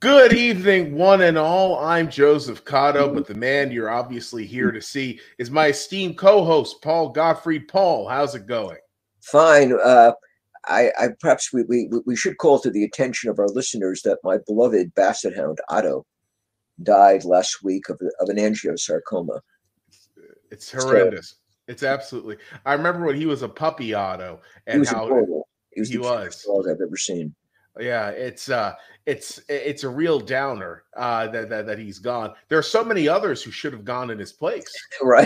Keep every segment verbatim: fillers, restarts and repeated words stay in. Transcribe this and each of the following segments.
Good evening, one and all. I'm Joseph Cotto, but the man you're obviously here to see is my esteemed co-host, Paul Gottfried. Paul, how's it going? Fine. Uh, I, I perhaps we, we we should call to the attention of our listeners that my beloved basset hound Otto died last week of, of an angiosarcoma. It's horrendous. It's absolutely. I remember when he was a puppy, Otto, He and was how adorable. He was he the cutest was. dog I've ever seen. Yeah, it's uh, it's it's a real downer uh, that, that that he's gone. There are so many others who should have gone in his place. Right.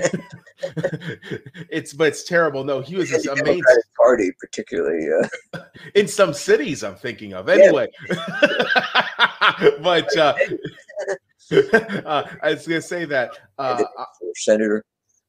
it's but it's terrible. No, he was And the a main Democratic Party, particularly. Uh, in some cities. I'm thinking of anyway. but uh, uh, I was gonna say that uh, Senator.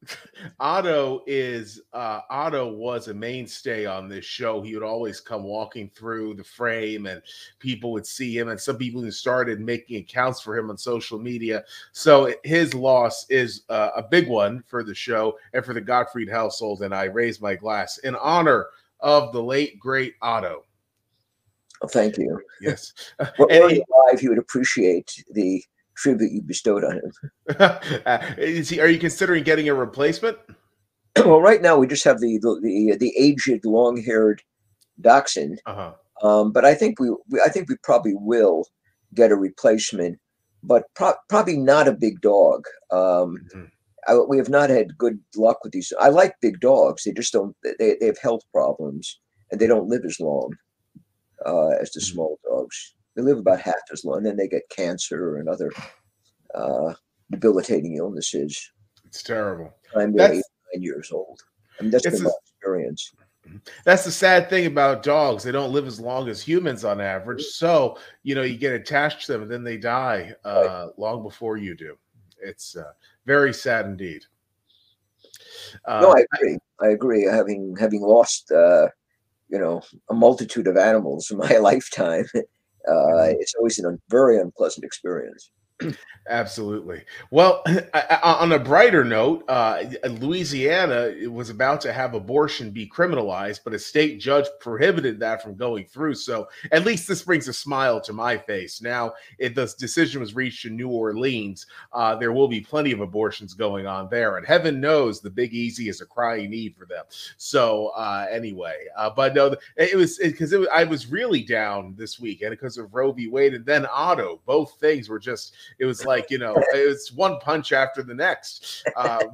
Otto is uh, Otto was a mainstay on this show. He would always come walking through the frame, and people would see him. And some people who started making accounts for him on social media. So his loss is uh, a big one for the show and for the Gottfried household. And I raise my glass in honor of the late great Otto. Oh, thank you. Yes. Well, were he alive, he would appreciate the tribute you bestowed on him. uh, is he, are you considering getting a replacement? Well, right now we just have the the the, the aged, long-haired dachshund. Uh-huh. Um, but I think we, we I think we probably will get a replacement, but pro- probably not a big dog. Um, mm-hmm. I, we have not had good luck with these. I like big dogs. They just don't. They they have health problems and they don't live as long uh, as the mm-hmm. small dogs. They live about half as long, and then they get cancer and other uh, debilitating illnesses. It's terrible. I'm eight, nine years old. I mean, that's been a, my experience. That's the sad thing about dogs. They don't live as long as humans on average. So, you know, you get attached to them and then they die uh, right. long before you do. It's uh, very sad indeed. Uh, no, I agree. I agree. Having having lost, uh, you know, a multitude of animals in my lifetime, Uh, it's always a very unpleasant experience. Absolutely. Well, I, I, on a brighter note, uh, Louisiana was about to have abortion be criminalized, but a state judge prohibited that from going through. So at least this brings a smile to my face. Now, if this decision was reached in New Orleans, uh, there will be plenty of abortions going on there. And heaven knows the Big Easy is a crying need for them. So uh, anyway, uh, but no, it was because it, it, I was really down this weekend because of Roe v. Wade and then Otto. Both things were just, it was like, you know, it's one punch after the next. Uh,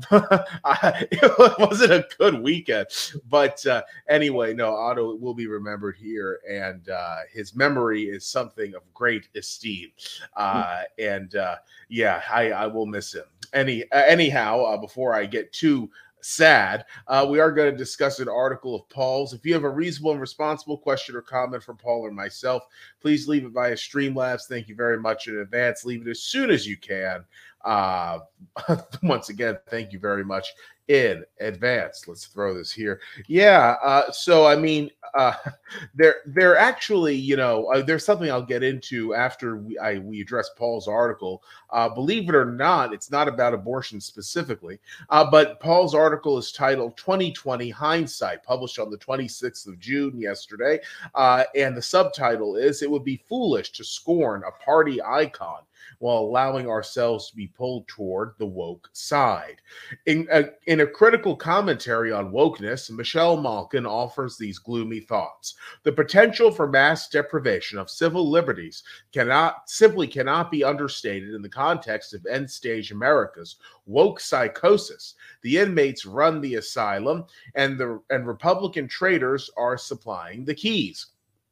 it wasn't a good weekend. But uh, anyway, no, Otto will be remembered here. And uh, his memory is something of great esteem. Uh, and uh, yeah, I, I will miss him. Any uh, Anyhow, uh, before I get too sad, uh, we are going to discuss an article of Paul's. If you have a reasonable and responsible question or comment from Paul or myself, please leave it via Streamlabs. Thank you very much in advance. Leave it as soon as you can. Uh, once again, thank you very much in advance. Let's throw this here. Yeah. Uh, so, I mean, uh, they're, they're actually, you know, uh, there's something I'll get into after we, I, we address Paul's article. Uh, believe it or not, it's not about abortion specifically, uh, but Paul's article is titled twenty twenty Hindsight, published on the twenty-sixth of June yesterday. Uh, and the subtitle is, "It would be foolish to scorn a party icon while allowing ourselves to be pulled toward the woke side." In a, in a critical commentary on wokeness, Michelle Malkin offers these gloomy thoughts. The potential for mass deprivation of civil liberties cannot simply cannot be understated in the context of end-stage America's woke psychosis. The inmates run the asylum, and the and Republican traders are supplying the keys.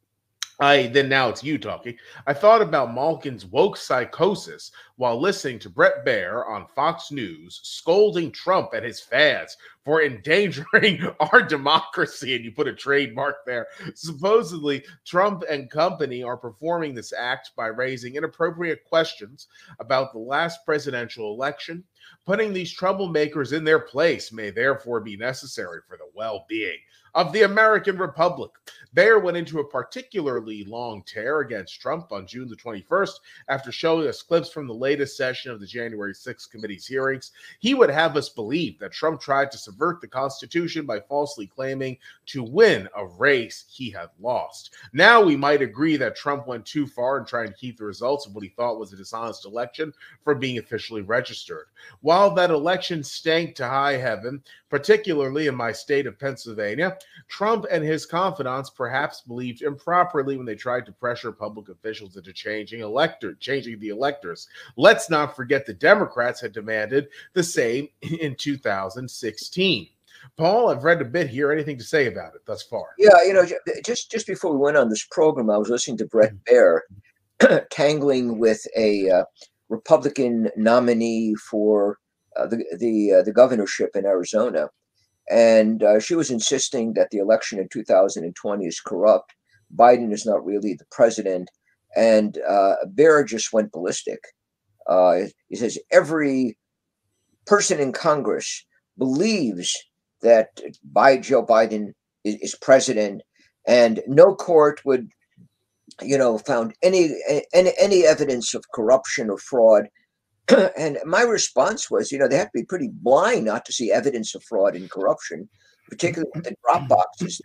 I then now it's you talking. I thought about Malkin's woke psychosis while listening to Bret Baier on Fox News scolding Trump and his fads for endangering our democracy. And you put a trademark there. Supposedly, Trump and company are performing this act by raising inappropriate questions about the last presidential election, Putting these troublemakers in their place may therefore be necessary for the well-being of the American Republic. Baer went into a particularly long tear against Trump on June the twenty-first after showing us clips from the latest session of the January sixth committee's hearings. He would have us believe that Trump tried to subvert the Constitution by falsely claiming to win a race he had lost. Now we might agree that Trump went too far in trying to keep the results of what he thought was a dishonest election from being officially registered. While that election stank to high heaven, particularly in my state of Pennsylvania, Trump and his confidants perhaps believed improperly when they tried to pressure public officials into changing elector, changing the electors. Let's not forget the Democrats had demanded the same in two thousand sixteen. Paul, I've read a bit here. Anything to say about it thus far? Yeah, you know, just just before we went on this program, I was listening to Bret Baier tangling with a uh, Republican nominee for uh, the the uh, the governorship in Arizona, and uh, she was insisting that the election in two thousand twenty is corrupt. Biden is not really the president, and uh, Baier just went ballistic. Uh, he says every person in Congress believes that by Joe Biden is, is president, and no court would, you know, found any any any evidence of corruption or fraud. And my response was, you know, they have to be pretty blind not to see evidence of fraud and corruption, particularly with the drop boxes.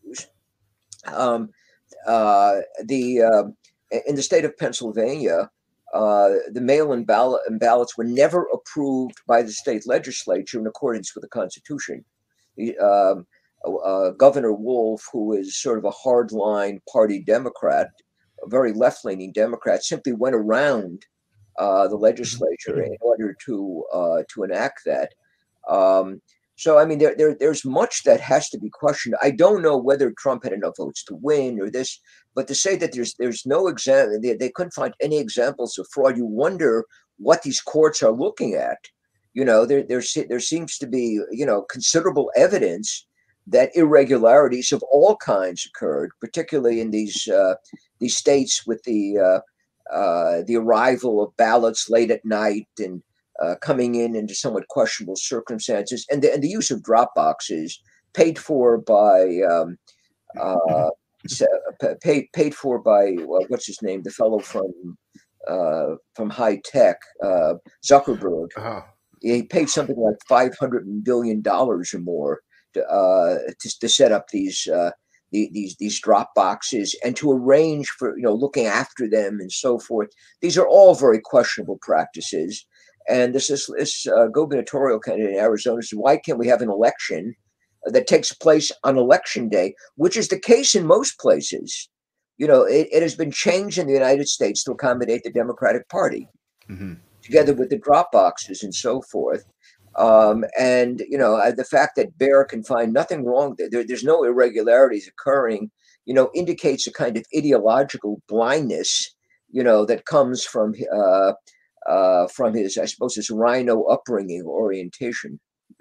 Um, uh, the uh, in the state of Pennsylvania, uh, the mail-in ballot and ballots were never approved by the state legislature in accordance with the Constitution. The, um, uh, Governor Wolf, who is sort of a hardline party Democrat, a very left-leaning Democrat, simply went around uh, the legislature in order to uh, to enact that. Um, so, I mean, there, there there's much that has to be questioned. I don't know whether Trump had enough votes to win or this, but to say that there's there's no example, they, they couldn't find any examples of fraud. You wonder what these courts are looking at. You know, there there there seems to be, you know, considerable evidence that irregularities of all kinds occurred, particularly in these uh, these states with the uh, uh, the arrival of ballots late at night and uh, coming in into somewhat questionable circumstances, and the, and the use of drop boxes paid for by um, uh, paid paid for by well, what's his name, the fellow from uh, from high tech, uh, Zuckerberg. Uh-huh. He paid something like five hundred billion dollars or more to, uh, to to set up these uh, the, these these drop boxes and to arrange for, you know, looking after them and so forth. These are all very questionable practices. And this is this uh, gubernatorial candidate in Arizona said, why can't we have an election that takes place on election day, which is the case in most places? You know, it, it has been changed in the United States to accommodate the Democratic Party. Mm-hmm. Together with the drop boxes and so forth. Um, and, you know, uh, the fact that Baier can find nothing wrong, there, there's no irregularities occurring, you know, indicates a kind of ideological blindness, you know, that comes from uh, uh, from his, I suppose, his rhino upbringing orientation.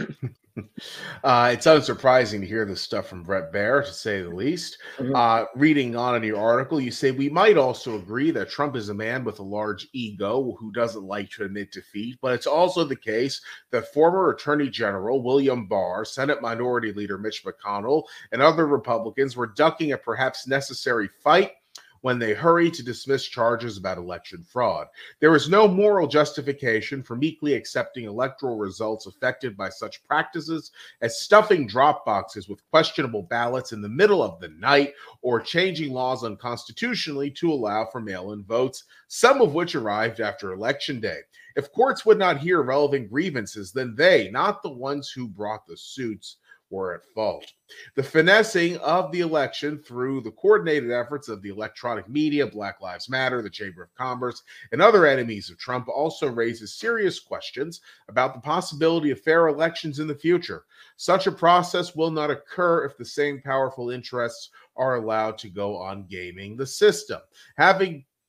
Uh, it's unsurprising to hear this stuff from Bret Baier, to say the least. Mm-hmm. Uh, reading on in your article, you say, we might also agree that Trump is a man with a large ego who doesn't like to admit defeat, but it's also the case that former Attorney General William Barr, Senate Minority Leader Mitch McConnell, and other Republicans were ducking a perhaps necessary fight when they hurried to dismiss charges about election fraud. There is no moral justification for meekly accepting electoral results affected by such practices as stuffing drop boxes with questionable ballots in the middle of the night or changing laws unconstitutionally to allow for mail-in votes, some of which arrived after Election Day. If courts would not hear relevant grievances, then they, not the ones who brought the suits, were at fault. The finessing of the election through the coordinated efforts of the electronic media, Black Lives Matter, the Chamber of Commerce, and other enemies of Trump also raises serious questions about the possibility of fair elections in the future. Such a process will not occur if the same powerful interests are allowed to go on gaming the system. Having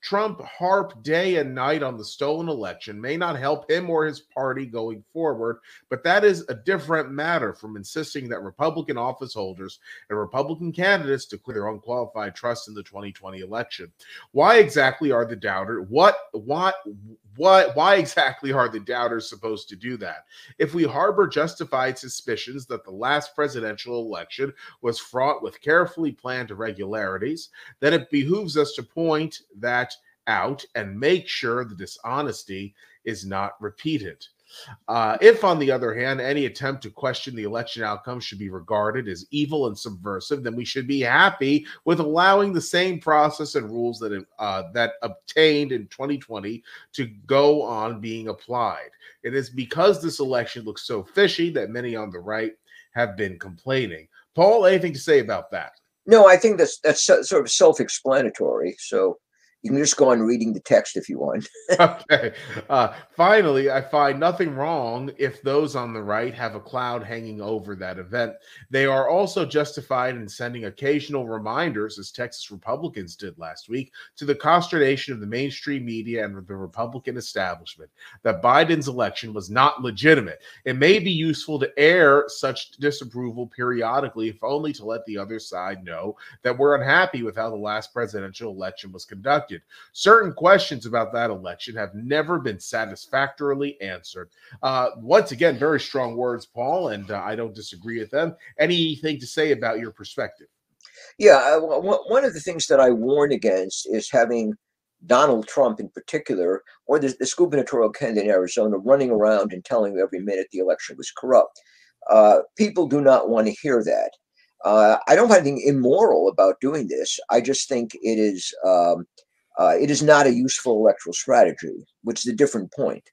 Trump harp day and night on the stolen election may not help him or his party going forward, but that is a different matter from insisting that Republican office holders and Republican candidates declare their unqualified trust in the twenty twenty election. Why exactly are the doubters? What? What? What? Why exactly are the doubters supposed to do that? If we harbor justified suspicions that the last presidential election was fraught with carefully planned irregularities, then it behooves us to point that out and make sure the dishonesty is not repeated. Uh, if, on the other hand, any attempt to question the election outcome should be regarded as evil and subversive, then we should be happy with allowing the same process and rules that uh, that obtained in twenty twenty to go on being applied. It is because this election looks so fishy that many on the right have been complaining. Paul, anything to say about that? No, I think that's that's sort of self-explanatory. So you can just go on reading the text if you want. Okay. Uh, finally, I find nothing wrong if those on the right have a cloud hanging over that event. They are also justified in sending occasional reminders, as Texas Republicans did last week, to the consternation of the mainstream media and the Republican establishment that Biden's election was not legitimate. It may be useful to air such disapproval periodically, if only to let the other side know that we're unhappy with how the last presidential election was conducted. Certain questions about that election have never been satisfactorily answered. Uh, once again, very strong words, Paul, and uh, I don't disagree with them. Anything to say about your perspective? Yeah, one of the things that I warn against is having Donald Trump in particular, or the, the gubernatorial candidate in Arizona, running around and telling you every minute the election was corrupt. Uh, people do not want to hear that. Uh, I don't have anything immoral about doing this. I just think it is um, uh, it is not a useful electoral strategy, which is a different point.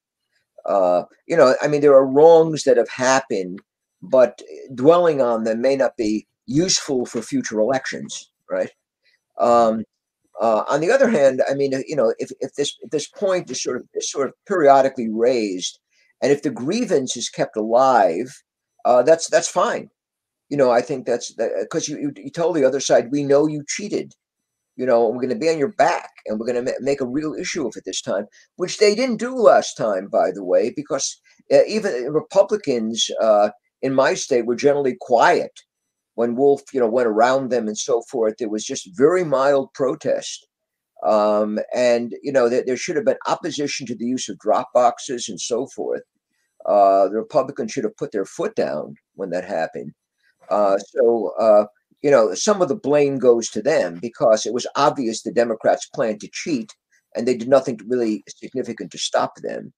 Uh, you know, I mean, there are wrongs that have happened, but dwelling on them may not be useful for future elections, right? Um, uh, on the other hand, I mean, you know, if, if this if this point is sort of is sort of periodically raised, and if the grievance is kept alive, uh, that's that's fine. You know, I think that's because you, you you told the other side, we know you cheated. You know, we're going to be on your back, and we're going to ma- make a real issue of it this time, which they didn't do last time, by the way, because uh, even Republicans uh, in my state were generally quiet when Wolf, you know, went around them and so forth. There was just very mild protest. Um, and, you know, there, there should have been opposition to the use of drop boxes and so forth. Uh, the Republicans should have put their foot down when that happened. Uh, so, uh, you know, some of the blame goes to them because it was obvious the Democrats planned to cheat and they did nothing really significant to stop them.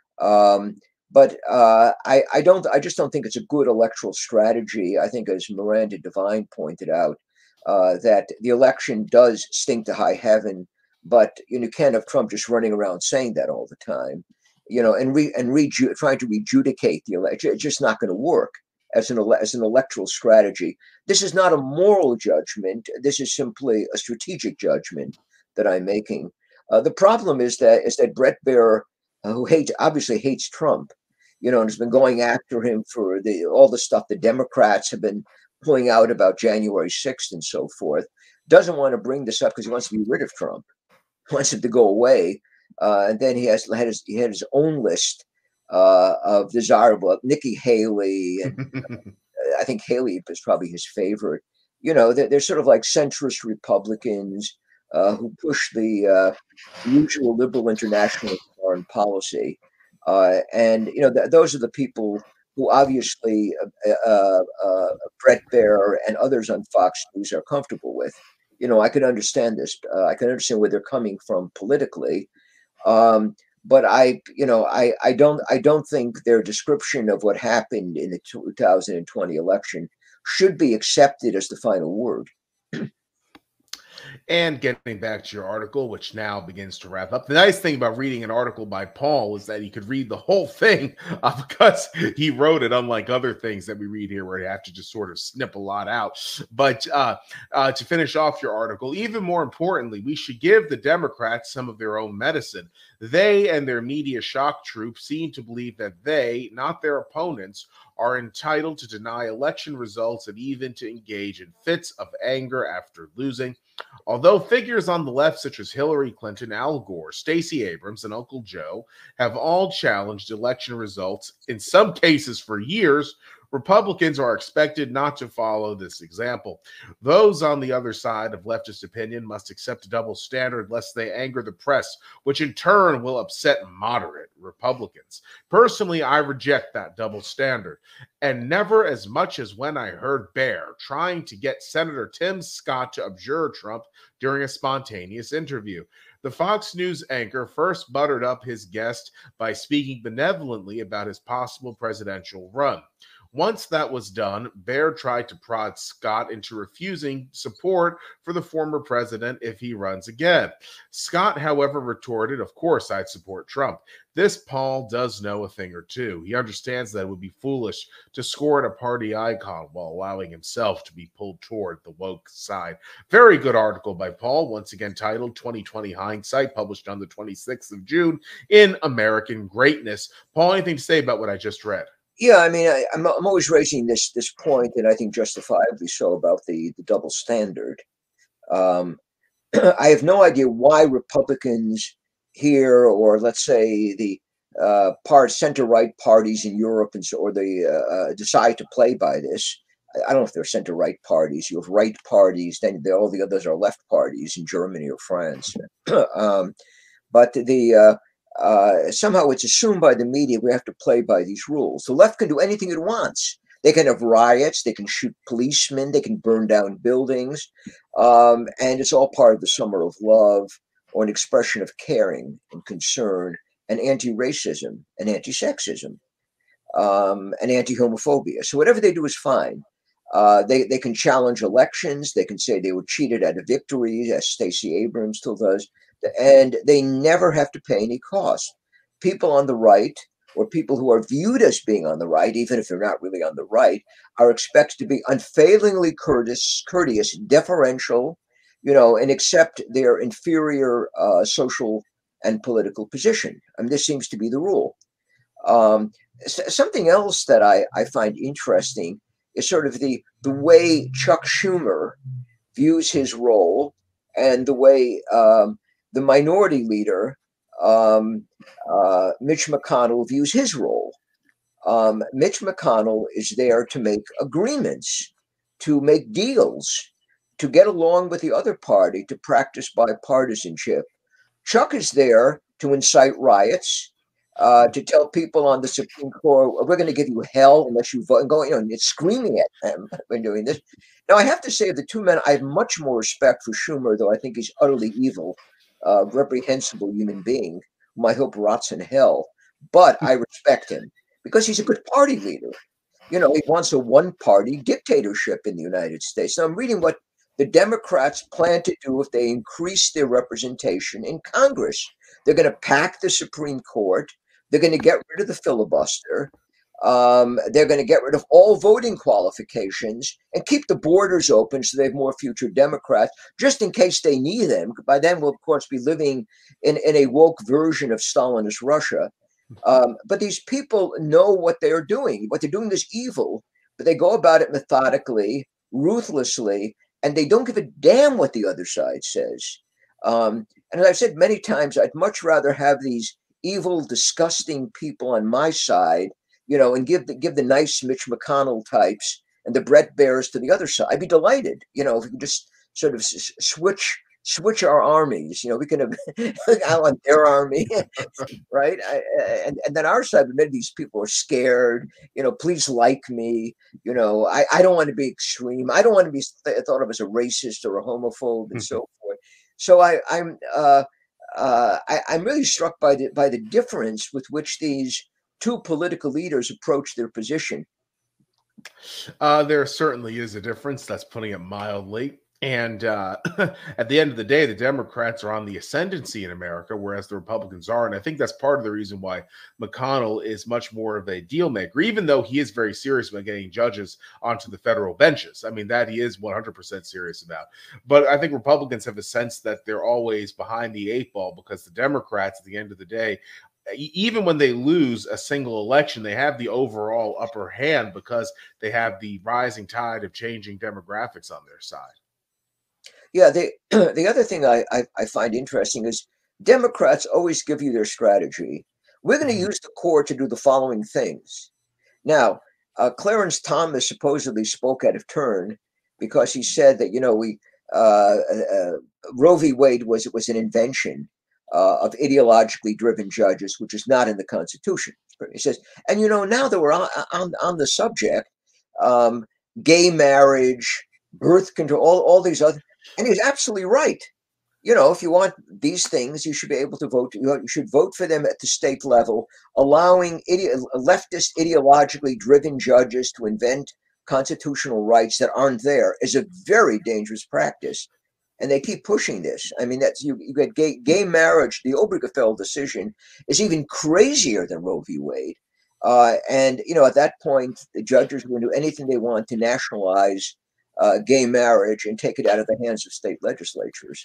Um, but uh, I, I don't, I just don't think it's a good electoral strategy. I think, as Miranda Devine pointed out, uh, that the election does stink to high heaven, but you know, you can't have Trump just running around saying that all the time, you know, and re and re trying to rejudicate the election. It's just not going to work as an as an electoral strategy. This is not a moral judgment. This is simply a strategic judgment that I'm making. Uh, the problem is that is that Brett Baier, uh, who hates obviously hates Trump, you know, and has been going after him for the all the stuff the Democrats have been pulling out about January sixth and so forth, doesn't want to bring this up because he wants to be rid of Trump, he wants him to go away, uh, and then he has had his he had his own list uh, of desirable Nikki Haley, and I think Haley is probably his favorite. You know, they're, they're sort of like centrist Republicans uh, who push the uh, usual liberal international foreign policy. Uh, and, you know, th- those are the people who obviously uh, uh, uh, Brett Baier and others on Fox News are comfortable with. You know, I can understand this. Uh, I can understand where they're coming from politically. Um, but I, you know, I, I don't, I don't think their description of what happened in the two thousand twenty election should be accepted as the final word. And getting back to your article, which now begins to wrap up. The nice thing about reading an article by Paul is that you could read the whole thing uh, because he wrote it, unlike other things that we read here where you have to just sort of snip a lot out. But uh, uh, to finish off your article, even more importantly, we should give the Democrats some of their own medicine. They and their media shock troop seem to believe that they, not their opponents, are entitled to deny election results and even to engage in fits of anger after losing. Although figures on the left, such as Hillary Clinton, Al Gore, Stacey Abrams, and Uncle Joe, have all challenged election results, in some cases for years, Republicans are expected not to follow this example. Those on the other side of leftist opinion must accept a double standard lest they anger the press, which in turn will upset moderate Republicans. Personally, I reject that double standard, and never as much as when I heard Bear trying to get Senator Tim Scott to abjure Trump during a spontaneous interview. The Fox News anchor first buttered up his guest by speaking benevolently about his possible presidential run. Once that was done, Bear tried to prod Scott into refusing support for the former president if he runs again. Scott, however, retorted, "Of course I'd support Trump." This Paul does know a thing or two. He understands that it would be foolish to score at a party icon while allowing himself to be pulled toward the woke side. Very good article by Paul, once again titled twenty twenty Hindsight, published on the twenty-sixth of June in American Greatness. Paul, anything to say about what I just read? Yeah, I mean, I, I'm I'm always raising this this point, and I think justifiably so, about the the double standard. Um, I have no idea why Republicans here, or let's say the uh, part center right parties in Europe, and so, or they uh, uh, decide to play by this. I, I don't know if they're center right parties. You have right parties, then the, all the others are left parties in Germany or France. um, but the uh, uh, somehow it's assumed by the media we have to play by these rules. The left can do anything it wants. They can have riots, they can shoot policemen, they can burn down buildings, um, and it's all part of the summer of love, or an expression of caring and concern, and anti-racism and anti-sexism, um, and anti-homophobia. So whatever they do is fine. Uh, they, they can challenge elections, they can say they were cheated out of victories, as Stacey Abrams still does, and they never have to pay any cost. People on the right, or people who are viewed as being on the right, even if they're not really on the right, are expected to be unfailingly courteous, courteous, deferential, you know, and accept their inferior uh, social and political position. I mean, this seems to be the rule. Um, something else that I, I find interesting is sort of the, the way Chuck Schumer views his role, and the way um, the minority leader, um, uh, Mitch McConnell, views his role. Um, Mitch McConnell is there to make agreements, to make deals, to get along with the other party, to practice bipartisanship. Chuck is there to incite riots, uh, to tell people on the Supreme Court, "We're going to give you hell unless you vote," and go, you know, and it's screaming at them when doing this. Now, I have to say, of the two men, I have much more respect for Schumer, though I think he's utterly evil, uh, reprehensible human being, whom I hope rots in hell. But I respect him because he's a good party leader. You know, he wants a one-party dictatorship in the United States. Now, I'm reading what the Democrats plan to do if they increase their representation in Congress. They're going to pack the Supreme Court. They're going to get rid of the filibuster. Um, they're going to get rid of all voting qualifications and keep the borders open so they have more future Democrats, just in case they need them. By then, we'll, of course, be living in, in a woke version of Stalinist Russia. Um, but these people know what they're doing. What they're doing is evil, but they go about it methodically, ruthlessly, and they don't give a damn what the other side says. Um, and as I've said many times, I'd much rather have these evil, disgusting people on my side, you know, and give the give the nice Mitch McConnell types and the Brett Bears to the other side. I'd be delighted, you know, if we could just sort of s- switch switch our armies. You know, we can have I want their army, right? I, and and then our side, many of these people are scared. You know, please like me. You know, I, I don't want to be extreme. I don't want to be th- thought of as a racist or a homophobe and so forth. So I, I'm uh, uh, I, I'm really struck by the by the difference with which these two political leaders approach their position. Uh, there certainly is a difference. That's putting it mildly. And uh, at the end of the day, the Democrats are on the ascendancy in America, whereas the Republicans are. And I think that's part of the reason why McConnell is much more of a deal maker, even though he is very serious about getting judges onto the federal benches. I mean, that he is one hundred percent serious about. But I think Republicans have a sense that they're always behind the eight ball because the Democrats, at the end of the day, even when they lose a single election, they have the overall upper hand because they have the rising tide of changing demographics on their side. Yeah, the the other thing I, I, I find interesting is Democrats always give you their strategy. We're going to use the court to do the following things. Now, uh, Clarence Thomas supposedly spoke out of turn because he said that, you know, we uh, uh, Roe v. Wade was was an invention uh, of ideologically driven judges, which is not in the Constitution. He says, and you know, now that we're on on, on the subject, um, gay marriage, birth control, all, all these other, and he's absolutely right. You know, if you want these things, you should be able to vote. You should vote for them at the state level. Allowing ide- leftist, ideologically driven judges to invent constitutional rights that aren't there is a very dangerous practice. And they keep pushing this. I mean, that's you. You get gay, gay marriage. The Obergefell decision is even crazier than Roe v. Wade. Uh, and you know, at that point, the judges will do anything they want to nationalize uh, gay marriage and take it out of the hands of state legislatures.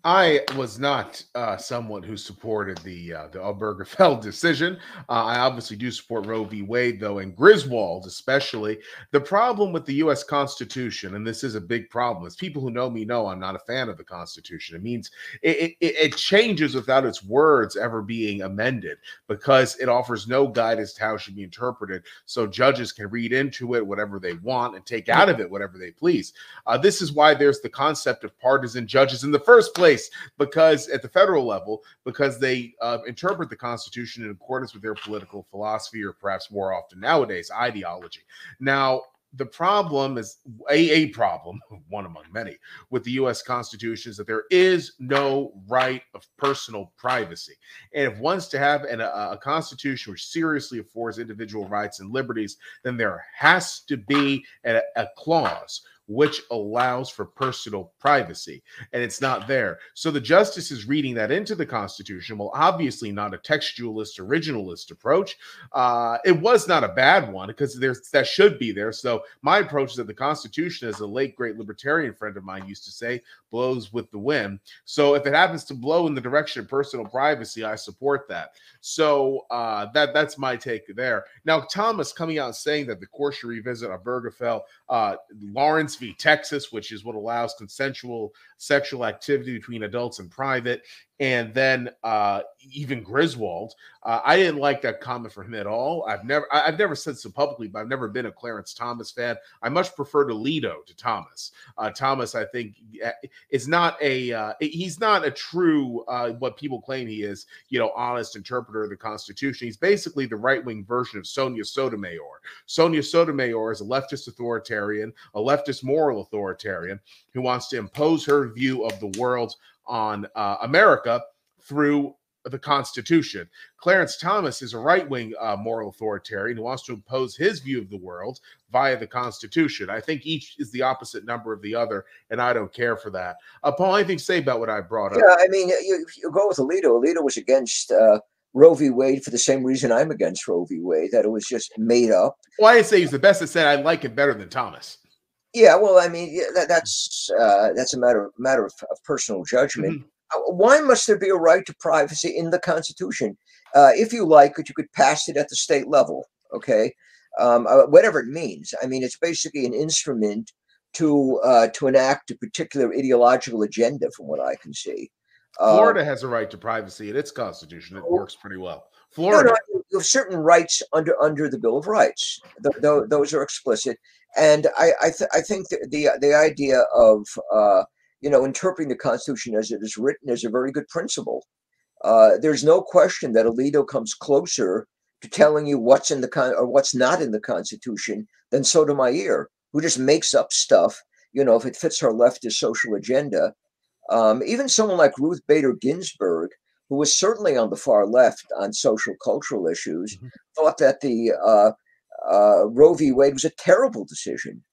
I was not uh, someone who supported the uh, the Obergefell decision. Uh, I obviously do support Roe v. Wade, though, and Griswold especially. The problem with the U S Constitution, and this is a big problem, is people who know me know I'm not a fan of the Constitution. It means it, it, it changes without its words ever being amended because it offers no guidance to how it should be interpreted. So judges can read into it whatever they want and take out of it whatever they please. Uh, this is why there's the concept of partisan judges in the first place. Because at the federal level, because they uh, interpret the Constitution in accordance with their political philosophy, or perhaps more often nowadays, ideology. Now, the problem is a, a problem, one among many, with the U S Constitution is that there is no right of personal privacy. And if one's to have an, a, a Constitution which seriously affords individual rights and liberties, then there has to be a, a clause which allows for personal privacy, and it's not there. So the justice is reading that into the Constitution. Well, obviously not a textualist, originalist approach. Uh, it was not a bad one because there's that should be there. So my approach is that the Constitution, as a late great libertarian friend of mine used to say, blows with the wind. So if it happens to blow in the direction of personal privacy, I support that. So uh, that that's my take there. Now, Thomas coming out and saying that the court should revisit Obergefell, uh, Lawrence v. Texas, which is what allows consensual sexual activity between adults in private, and then uh, even Griswold. Uh, I didn't like that comment from him at all. I've never, I've never said so publicly, but I've never been a Clarence Thomas fan. I much prefer Alito to Thomas. Uh, Thomas, I think, is not a, uh, he's not a true uh, what people claim he is. You know, honest interpreter of the Constitution. He's basically the right-wing version of Sonia Sotomayor. Sonia Sotomayor is a leftist authoritarian, a leftist moral authoritarian who wants to impose her view of the world on uh, America through the Constitution. Clarence Thomas is a right-wing uh, moral authoritarian who wants to impose his view of the world via the Constitution. I think each is the opposite number of the other, and I don't care for that. Uh, Paul, anything to say about what I brought up? Yeah, I mean, you, you go with Alito. Alito was against uh, Roe v. Wade for the same reason I'm against Roe v. Wade, that it was just made up. Well, I didn't say he's the best. I said I like it better than Thomas. Yeah, well, I mean, yeah, that, that's uh, that's a matter matter of, of personal judgment. Mm-hmm. Why must there be a right to privacy in the Constitution? Uh, if you like it, you could pass it at the state level, okay? Um, uh, whatever it means. I mean, it's basically an instrument to uh, to enact a particular ideological agenda, from what I can see. Uh, Florida has a right to privacy in its Constitution. It works pretty well. Florida, no, no, you have certain rights under under the Bill of Rights. The, the, those are explicit, and I I, th- I think the, the the idea of uh, you know, interpreting the Constitution as it is written is a very good principle. Uh, there's no question that Alito comes closer to telling you what's in the con- or what's not in the Constitution than Sotomayor, who just makes up stuff, you know, if it fits her leftist social agenda. Um, even someone like Ruth Bader Ginsburg, who was certainly on the far left on social cultural issues, mm-hmm. thought that the uh, uh, Roe v. Wade was a terrible decision.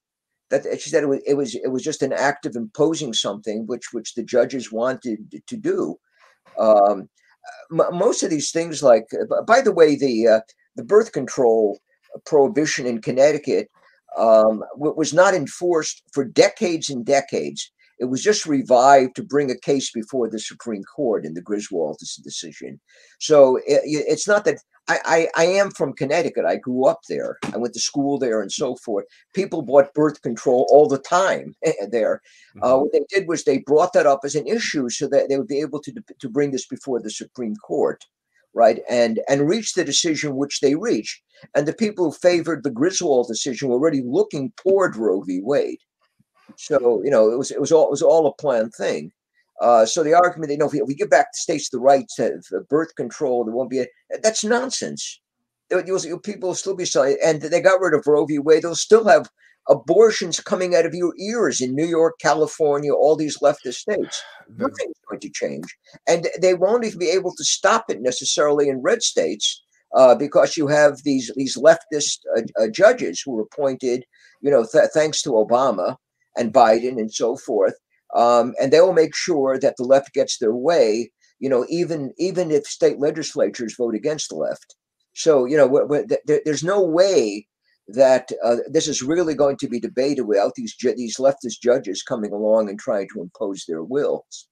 that she said it was it was it was just an act of imposing something which which the judges wanted to do. Um, m- most of these things, like uh, by the way, the uh, the birth control prohibition in Connecticut um, w- was not enforced for decades and decades. It was just revived to bring a case before the Supreme Court in the Griswold decision. So it, it's not that I, I, I am from Connecticut. I grew up there. I went to school there and so forth. People bought birth control all the time there. Mm-hmm. Uh, what they did was they brought that up as an issue so that they would be able to, to bring this before the Supreme Court, right? And, and reach the decision which they reached. And the people who favored the Griswold decision were already looking toward Roe v. Wade. So, you know, it was it was all it was all a planned thing. Uh, so the argument, you know, if we, if we give back the states the right to birth control, there won't be a, that's nonsense. There, you'll, people will still be selling, and they got rid of Roe v. Wade. They'll still have abortions coming out of your ears in New York, California, all these leftist states. Nothing's going to change, and they won't even be able to stop it necessarily in red states. Uh, because you have these these leftist uh, uh, judges who were appointed, you know, th- thanks to Obama and Biden and so forth, um, and they will make sure that the left gets their way, you know, even even if state legislatures vote against the left. So, you know, w- w- th- there's no way that uh, this is really going to be debated without these ju- these leftist judges coming along and trying to impose their wills.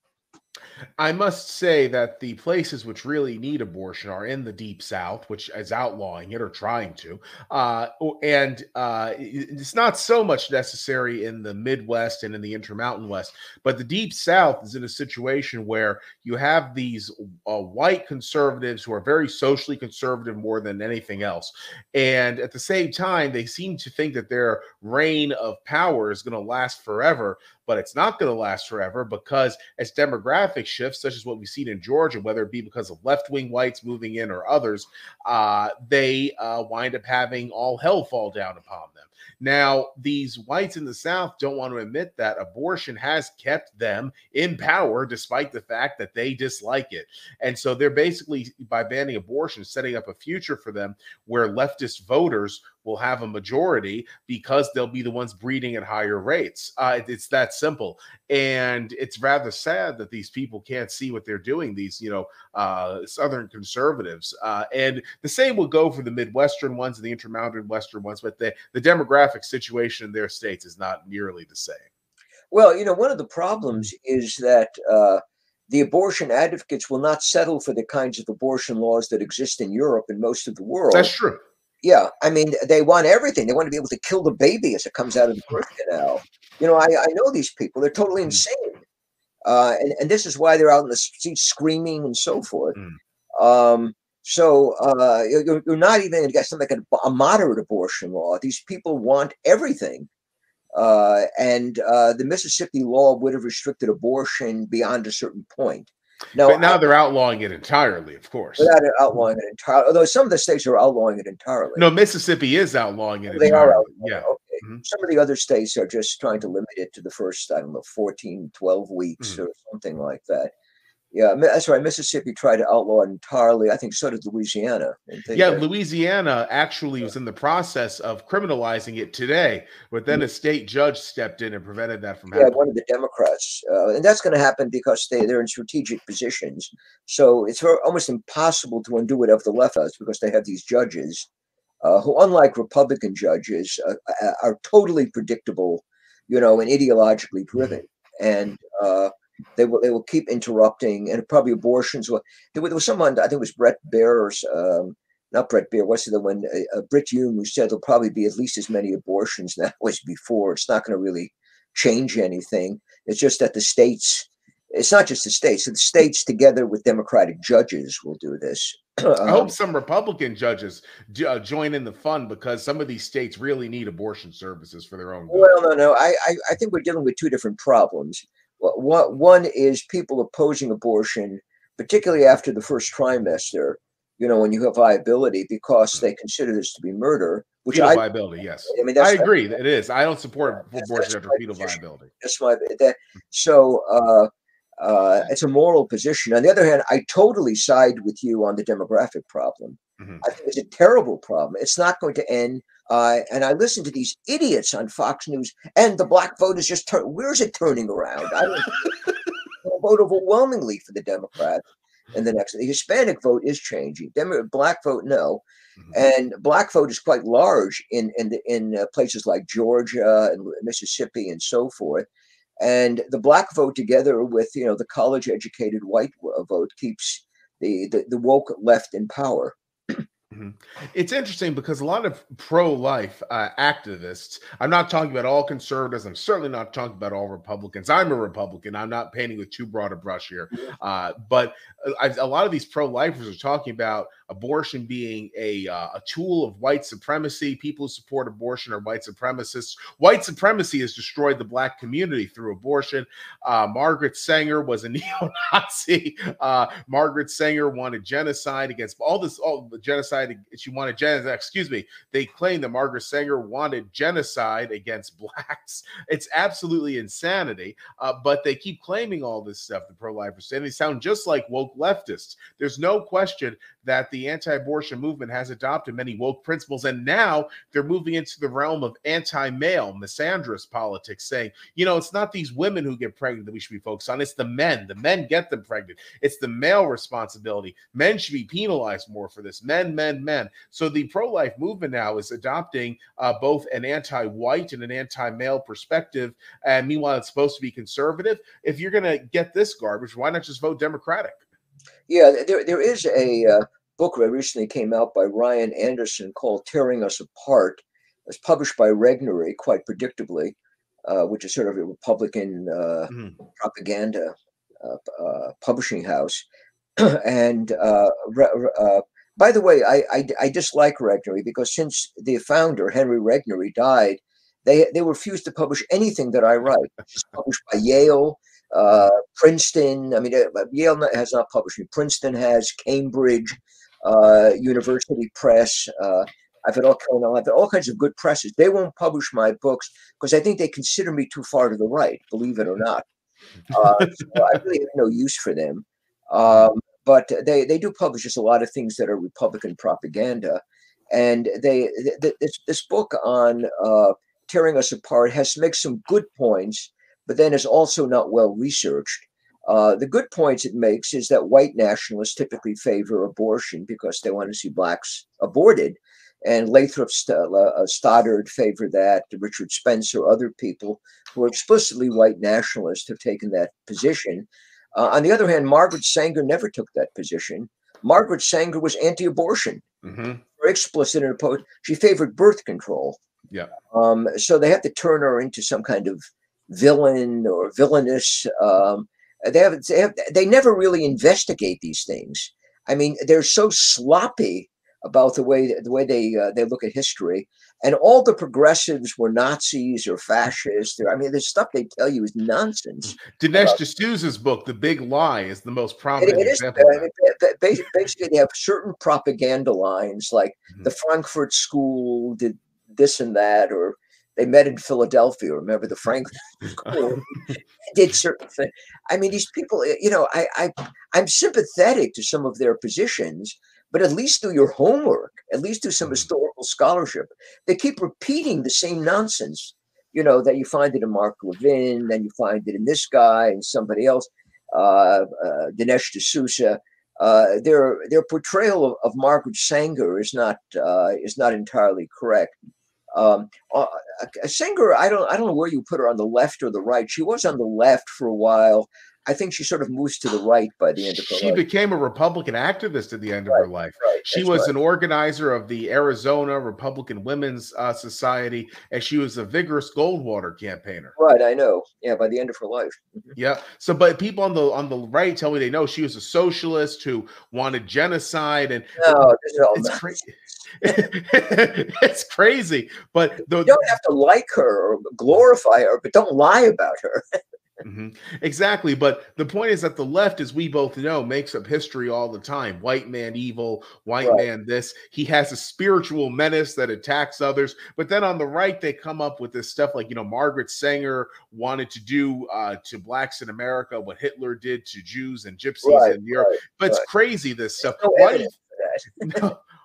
I must say that the places which really need abortion are in the Deep South, which is outlawing it or trying to. Uh, and uh, it's not so much necessary in the Midwest and in the Intermountain West, but the Deep South is in a situation where you have these uh, white conservatives who are very socially conservative more than anything else. And at the same time, they seem to think that their reign of power is going to last forever. But it's not going to last forever because as demographic shifts, such as what we've seen in Georgia, whether it be because of left-wing whites moving in or others, uh, they uh, wind up having all hell fall down upon them. Now, these whites in the South don't want to admit that abortion has kept them in power despite the fact that they dislike it. And so they're basically, by banning abortion, setting up a future for them where leftist voters will have a majority because they'll be the ones breeding at higher rates. Uh, it's that simple. And it's rather sad that these people can't see what they're doing, these, you know, uh, Southern conservatives. Uh, and the same will go for the Midwestern ones and the Intermountain Western ones, but the, the demographic situation in their states is not nearly the same. Well, you know, one of the problems is that uh, the abortion advocates will not settle for the kinds of abortion laws that exist in Europe and most of the world. That's true. Yeah, I mean, they want everything. They want to be able to kill the baby as it comes out of the birth canal. You know, I, I know these people. They're totally insane. Uh, and, and this is why they're out in the streets screaming and so forth. Mm. Um, so uh, you're, you're not even going to get something like a, a moderate abortion law. These people want everything. Uh, and uh, the Mississippi law would have restricted abortion beyond a certain point. Now, but now I, they're outlawing it entirely, of course. Without outlawing it entirely, although some of the states are outlawing it entirely. No, Mississippi is outlawing it they entirely. Are yeah. Okay. Mm-hmm. Some of the other states are just trying to limit it to the first, I don't know, fourteen, twelve weeks mm-hmm. or something like that. Yeah, that's right. Mississippi tried to outlaw it entirely. I think so did Louisiana. Yeah, are. Louisiana actually was in the process of criminalizing it today, but then mm-hmm. a state judge stepped in and prevented that from happening. Yeah, one of the Democrats. Uh, and that's going to happen because they, they're in strategic positions. So it's almost impossible to undo it of the left does because they have these judges uh, who, unlike Republican judges, uh, are totally predictable, you know, and ideologically driven. Mm-hmm. And uh, They will they will keep interrupting, and probably abortions. Will, there was someone, I think it was Brett Baer, or um, not Brett Baer, what's the one? Uh, Britt Hume, who said there'll probably be at least as many abortions now as before. It's not going to really change anything. It's just that the states, it's not just the states, the states together with Democratic judges will do this. um, I hope some Republican judges uh, join in the fun because some of these states really need abortion services for their own good. Well, no, no. I, I, I think we're dealing with two different problems. One is people opposing abortion, particularly after the first trimester, you know, when you have viability, because they consider this to be murder. Which fetal I, viability, yes. I mean, that's, I agree. It is. I don't support that's, abortion that's after fetal position. viability. That's my that. So uh, uh, it's a moral position. On the other hand, I totally side with you on the demographic problem. Mm-hmm. I think it's a terrible problem. It's not going to end Uh, and I listen to these idiots on Fox News, and the black vote is just turn. Where's it turning around? I don't vote overwhelmingly for the Democrats. And the next, the Hispanic vote is changing. Demo, black vote, no. Mm-hmm. And black vote is quite large in in the, in uh, places like Georgia and Mississippi and so forth. And the black vote, together with you know the college-educated white vote, keeps the, the the woke left in power. Mm-hmm. It's interesting because a lot of pro-life uh, activists, I'm not talking about all conservatives, I'm certainly not talking about all Republicans. I'm a Republican. I'm not painting with too broad a brush here. Uh, but a, a lot of these pro-lifers are talking about abortion being a, uh, a tool of white supremacy. People who support abortion are white supremacists. White supremacy has destroyed the black community through abortion. Uh, Margaret Sanger was a neo-Nazi. Uh, Margaret Sanger wanted genocide against all this, all the genocide. She wanted genocide, excuse me. They claim that Margaret Sanger wanted genocide against blacks. It's absolutely insanity. Uh, but they keep claiming all this stuff, the pro-lifers, and they sound just like woke leftists. There's no question that the anti-abortion movement has adopted many woke principles, and now they're moving into the realm of anti-male, misandrist politics, saying, you know, it's not these women who get pregnant that we should be focused on, it's the men. The men get them pregnant. It's the male responsibility. Men should be penalized more for this. Men, men, men. So the pro-life movement now is adopting uh, both an anti-white and an anti-male perspective, and meanwhile, it's supposed to be conservative. If you're going to get this garbage, why not just vote Democratic? Yeah, there there is a uh, book that recently came out by Ryan Anderson called Tearing Us Apart. It's published by Regnery, quite predictably, uh, which is sort of a Republican uh, mm-hmm. propaganda uh, uh, publishing house. and uh, uh, by the way, I, I, I dislike Regnery because since the founder, Henry Regnery, died, they, they refused to publish anything that I write. It's published by Yale, Uh, Princeton. I mean, uh, Yale has not published me. Princeton has, Cambridge uh, University Press. Uh, I've had all, I've had all kinds of good presses. They won't publish my books because I think they consider me too far to the right, believe it or not. Uh, so I really have no use for them. Um, but they, they do publish just a lot of things that are Republican propaganda. And they th this, this book on uh, Tearing Us Apart has makes some good points, but then is also not well researched. Uh, the good points it makes is that white nationalists typically favor abortion because they want to see blacks aborted. And Lathrop St uh, Stoddard favored that. Richard Spencer, other people who are explicitly white nationalists have taken that position. Uh, on the other hand, Margaret Sanger never took that position. Margaret Sanger was anti-abortion, mm-hmm. very explicit and opposed. She favored birth control. Yeah. Um, so they have to turn her into some kind of villain or villainous. Um, they have, they have, they never really investigate these things. I mean, they're so sloppy about the way the way they uh, they look at history, and all the progressives were Nazis or fascists. Or, I mean, the stuff they tell you is nonsense. Dinesh D'Souza's book, The Big Lie, is the most prominent it, it example. Is, uh, basically, basically, they have certain propaganda lines, like mm-hmm. the Frankfurt School did this and that, or they met in Philadelphia. Remember the Frankfurt School did certain things. I mean, these people, you know, I, I, I'm sympathetic to some of their positions, but at least do your homework. At least do some historical scholarship. They keep repeating the same nonsense, you know, that you find it in Mark Levin, then you find it in this guy and somebody else, uh, uh, Dinesh D'Souza. Uh, their their portrayal of, of Margaret Sanger is not uh, is not entirely correct. Um, uh, Sanger, I don't, I don't know where you put her, on the left or the right. She was on the left for a while. I think she sort of moves to the right by the end of her she life. She became a Republican activist at the end right, of her life. Right, she was right. an organizer of the Arizona Republican Women's uh, Society, and she was a vigorous Goldwater campaigner. Right, I know. Yeah, by the end of her life. Mm-hmm. Yeah. So, but people on the on the right tell me they know she was a socialist who wanted genocide, and no, this is all it's crazy. It's crazy. But the, you don't have to like her or glorify her, but don't lie about her. Mm-hmm. Exactly. But the point is that the left, as we both know, makes up history all the time. White man evil, white right. man this. He has a spiritual menace that attacks others. But then on the right, they come up with this stuff like, you know, Margaret Sanger wanted to do uh, to blacks in America what Hitler did to Jews and gypsies right, in Europe. Right, but it's right. crazy, this stuff. No Why do you, for that. no,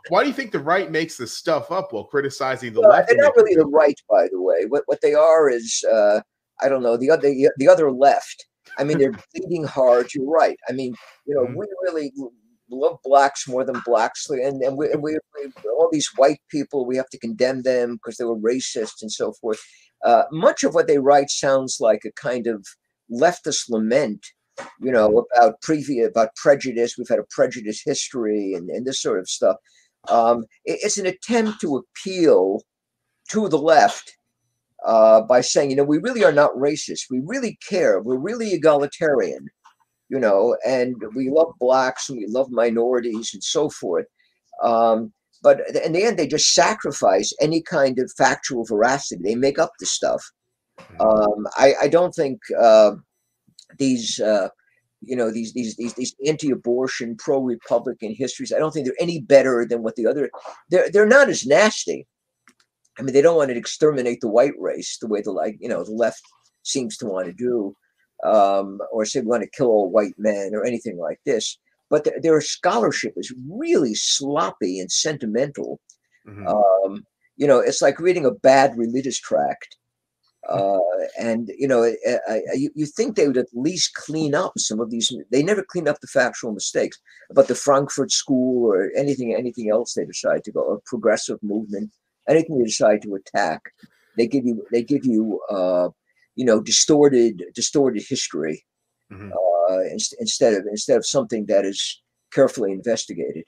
why do you think the right makes this stuff up while criticizing the Well, left? they're not really the right, by the way. What what they are is, uh, I don't know, the other the other left. I mean, they're bleeding heart. You're right. I mean, you know, Mhm. we really love blacks more than blacks, and and we, and we, we all these white people, we have to condemn them because they were racist and so forth. Uh, much of what they write sounds like a kind of leftist lament, you know, about previous about prejudice. We've had a prejudice history and, and this sort of stuff. Um, it, it's an attempt to appeal to the left uh, by saying, you know, we really are not racist. We really care. We're really egalitarian, you know, and we love blacks and we love minorities and so forth. Um, but in the end, they just sacrifice any kind of factual veracity. They make up the stuff. Um, I, I don't think uh, these, uh, you know, these these these these anti-abortion, pro-Republican histories. I don't think they're any better than what the other. They're they're not as nasty. I mean, they don't want to exterminate the white race the way the like you know the left seems to want to do, um, or say we want to kill all white men or anything like this. But their, their scholarship is really sloppy and sentimental. Mhm. Um, you know, it's like reading a bad religious tract. Uh, and you know, I, I, you, you think they would at least clean up some of these. They never clean up the factual mistakes about the Frankfurt School or anything, anything else they decide to go, or progressive movement, anything they decide to attack. They give you, they give you, uh, you know, distorted, distorted history Mhm. uh, inst- instead of instead of something that is carefully investigated.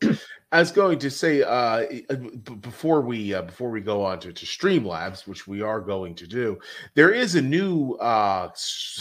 I was going to say uh, b- before we uh, before we go on to, to Streamlabs, which we are going to do, there is a new uh,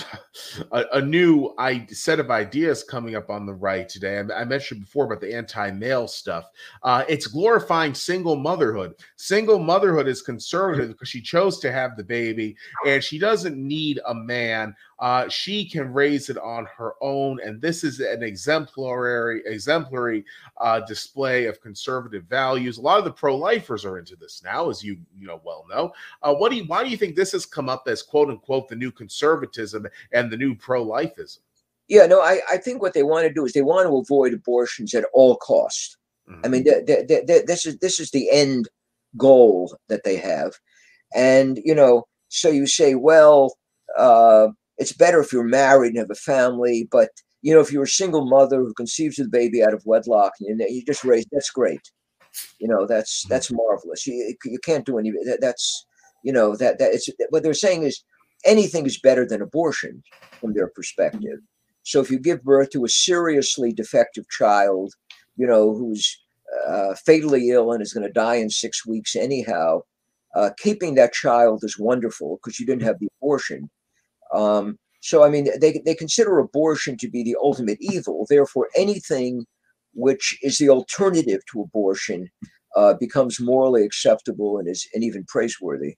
a, a new I- set of ideas coming up on the right today. I, I mentioned before about the anti-male stuff. Uh, it's glorifying single motherhood. Single motherhood is conservative because she chose to have the baby and she doesn't need a man. Uh, she can raise it on her own, and this is an exemplary exemplary uh, display of conservative values. A lot of the pro-lifers are into this now, as you you know well know. Uh, what do you why do you think this has come up as quote unquote the new conservatism and the new pro-lifism? Yeah, no, I, I think what they want to do is they want to avoid abortions at all cost. I Mhm. mean, th- th- th- th- this is this is the end goal that they have, and you know, so you say, well, uh, it's better if you're married and have a family, but you know, if you're a single mother who conceives the baby out of wedlock and you just raise, that's great. You know, that's Mhm. that's marvelous. You you can't do any. That, that's you know that that it's what they're saying is anything is better than abortion from their perspective. So if you give birth to a seriously defective child, you know, who's uh, fatally ill and is going to die in six weeks anyhow, uh, keeping that child is wonderful because you didn't have the abortion. Um, so I mean, they they consider abortion to be the ultimate evil. Therefore, anything which is the alternative to abortion uh, becomes morally acceptable and is and even praiseworthy.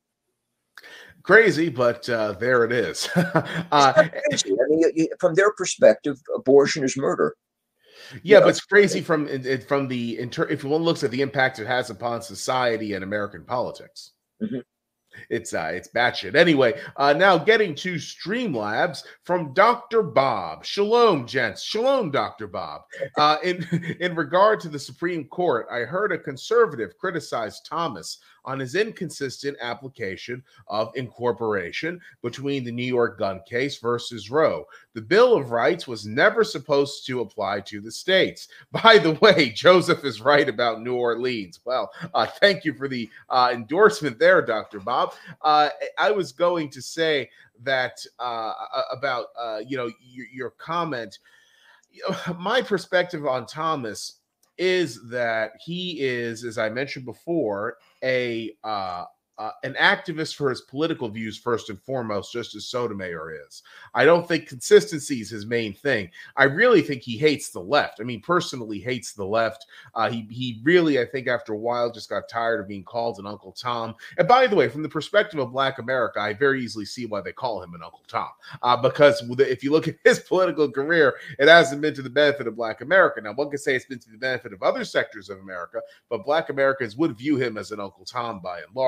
Crazy, but uh, there it is. It's uh, not crazy. I mean, you, you, from their perspective, abortion is murder. You yeah, but know, it's crazy from it, it- from the inter- if one looks at the impact it has upon society and American politics. mhm. It's uh, it's batshit. Anyway, uh, now getting to Streamlabs from Doctor Bob. Shalom, gents. Shalom, Doctor Bob. Uh, in in regard to the Supreme Court, I heard a conservative criticize Thomas on his inconsistent application of incorporation between the New York gun case versus Roe. The Bill of Rights was never supposed to apply to the states. By the way, Joseph is right about New Orleans. Well, uh, thank you for the uh, endorsement there, Doctor Bob. Uh, I was going to say that uh, about uh, you know your, your comment. You know, my perspective on Thomas is that he is, as I mentioned before, a uh, uh, an activist for his political views first and foremost, just as Sotomayor is. I don't think consistency is his main thing. I really think he hates the left. I mean, personally hates the left. Uh, he he really, I think, after a while, just got tired of being called an Uncle Tom. And by the way, from the perspective of Black America, I very easily see why they call him an Uncle Tom. Uh, because if you look at his political career, it hasn't been to the benefit of Black America. Now, one could say it's been to the benefit of other sectors of America, but Black Americans would view him as an Uncle Tom by and large.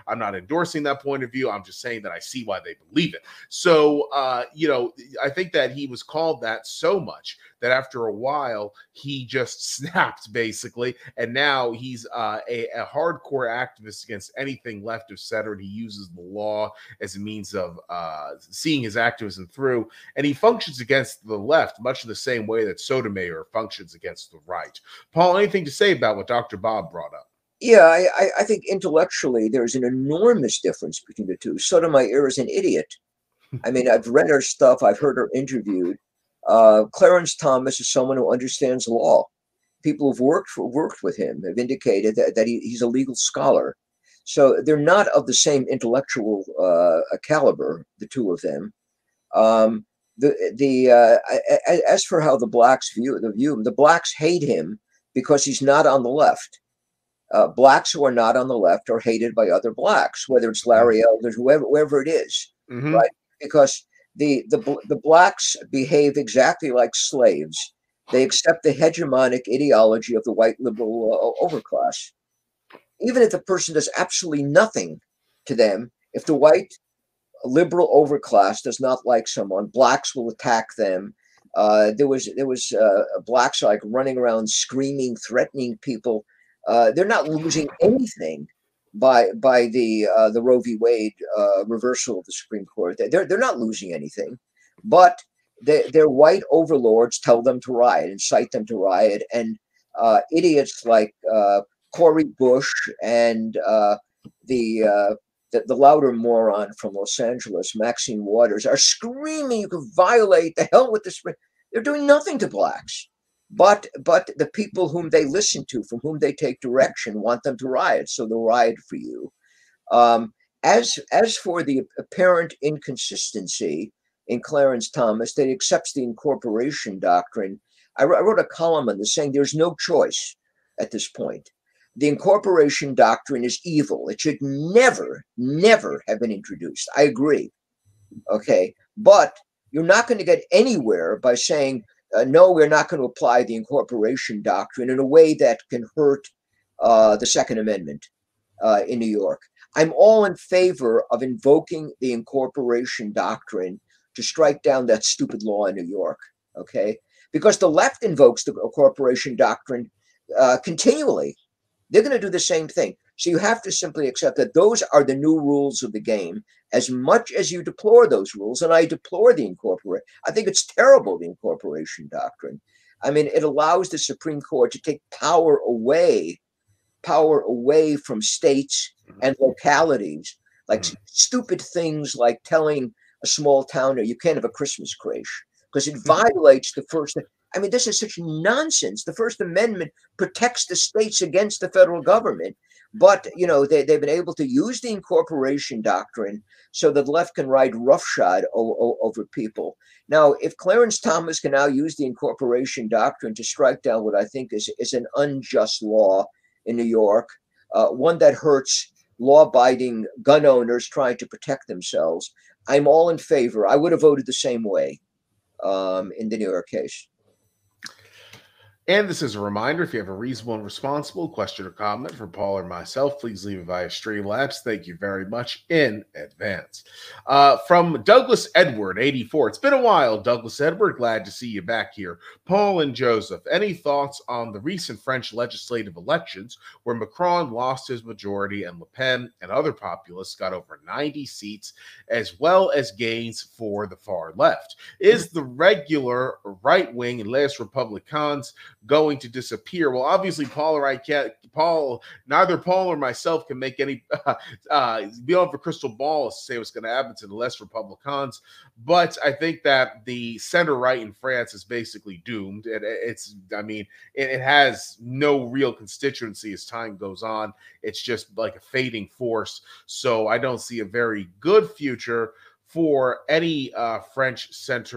I'm not endorsing that point of view. I'm just saying that I see why they believe it. So, uh, you know, I think that he was called that so much that after a while he just snapped, basically, and now he's uh, a, a hardcore activist against anything left of center. He uses the law as a means of uh, seeing his activism through, and he functions against the left much in the same way that Sotomayor functions against the right. Paul, anything to say about what Doctor Bob brought up? Yeah, I, I think intellectually there's an enormous difference between the two. Sotomayor is an idiot. I mean, I've read her stuff, I've heard her interviewed. Uh, Clarence Thomas is someone who understands law. People who've worked for, worked with him have indicated that, that he, he's a legal scholar. So they're not of the same intellectual uh, caliber, the two of them. Um, the the uh, as for how the blacks view the view him, the blacks hate him because he's not on the left. Uh, blacks who are not on the left are hated by other blacks, whether it's Larry Elder, whoever, whoever it is, mm-hmm. right? Because the, the the blacks behave exactly like slaves. They accept the hegemonic ideology of the white liberal uh, overclass. Even if the person does absolutely nothing to them, if the white liberal overclass does not like someone, blacks will attack them. Uh, there was there was uh, blacks like running around screaming, threatening people. Uh, they're not losing anything by by the uh, the Roe v. Wade uh, reversal of the Supreme Court. They're they're not losing anything, but they, their white overlords tell them to riot, incite them to riot, and uh, idiots like uh, Cori Bush and uh, the, uh, the the louder moron from Los Angeles, Maxine Waters, are screaming, "You can violate the hell with this." They're doing nothing to blacks. But but the people whom they listen to, from whom they take direction, want them to riot, so they'll riot for you. Um, as as for the apparent inconsistency in Clarence Thomas, that he accepts the incorporation doctrine, I, I wrote a column on this saying there's no choice at this point. The incorporation doctrine is evil. It should never, never have been introduced. I agree. Okay, but you're not going to get anywhere by saying, Uh, no, we're not going to apply the incorporation doctrine in a way that can hurt uh, the Second Amendment uh, in New York. I'm all in favor of invoking the incorporation doctrine to strike down that stupid law in New York, okay? Because the left invokes the incorporation doctrine uh, continually. They're going to do the same thing. So you have to simply accept that those are the new rules of the game, as much as you deplore those rules. And I deplore the incorporation. I think it's terrible, the incorporation doctrine. I mean, it allows the Supreme Court to take power away, power away from states and localities, like mm-hmm. stupid things like telling a small towner you can't have a Christmas creche because it violates the First. I mean, this is such nonsense. The First Amendment protects the states against the federal government. But, you know, they, they've been able to use the incorporation doctrine so that the left can ride roughshod o- o- over people. Now, if Clarence Thomas can now use the incorporation doctrine to strike down what I think is, is an unjust law in New York, uh, one that hurts law-abiding gun owners trying to protect themselves, I'm all in favor. I would have voted the same way um, in the New York case. And this is a reminder, if you have a reasonable and responsible question or comment for Paul or myself, please leave it via Streamlabs. Thank you very much in advance. Uh, from Douglas Edward, eighty-four. It's been a while, Douglas Edward. Glad to see you back here. Paul and Joseph, any thoughts on the recent French legislative elections where Macron lost his majority and Le Pen and other populists got over ninety seats, as well as gains for the far left? Is the regular right wing and Les Republicans going to disappear? Well, obviously, Paul or I can't. Paul, neither Paul or myself can make any. Uh, uh, we don't have a crystal ball to say what's going to happen to the Les Republicans, but I think that the center right in France is basically doomed. And it, it's, I mean, it, it has no real constituency as time goes on. It's just like a fading force. So I don't see a very good future for any uh, French center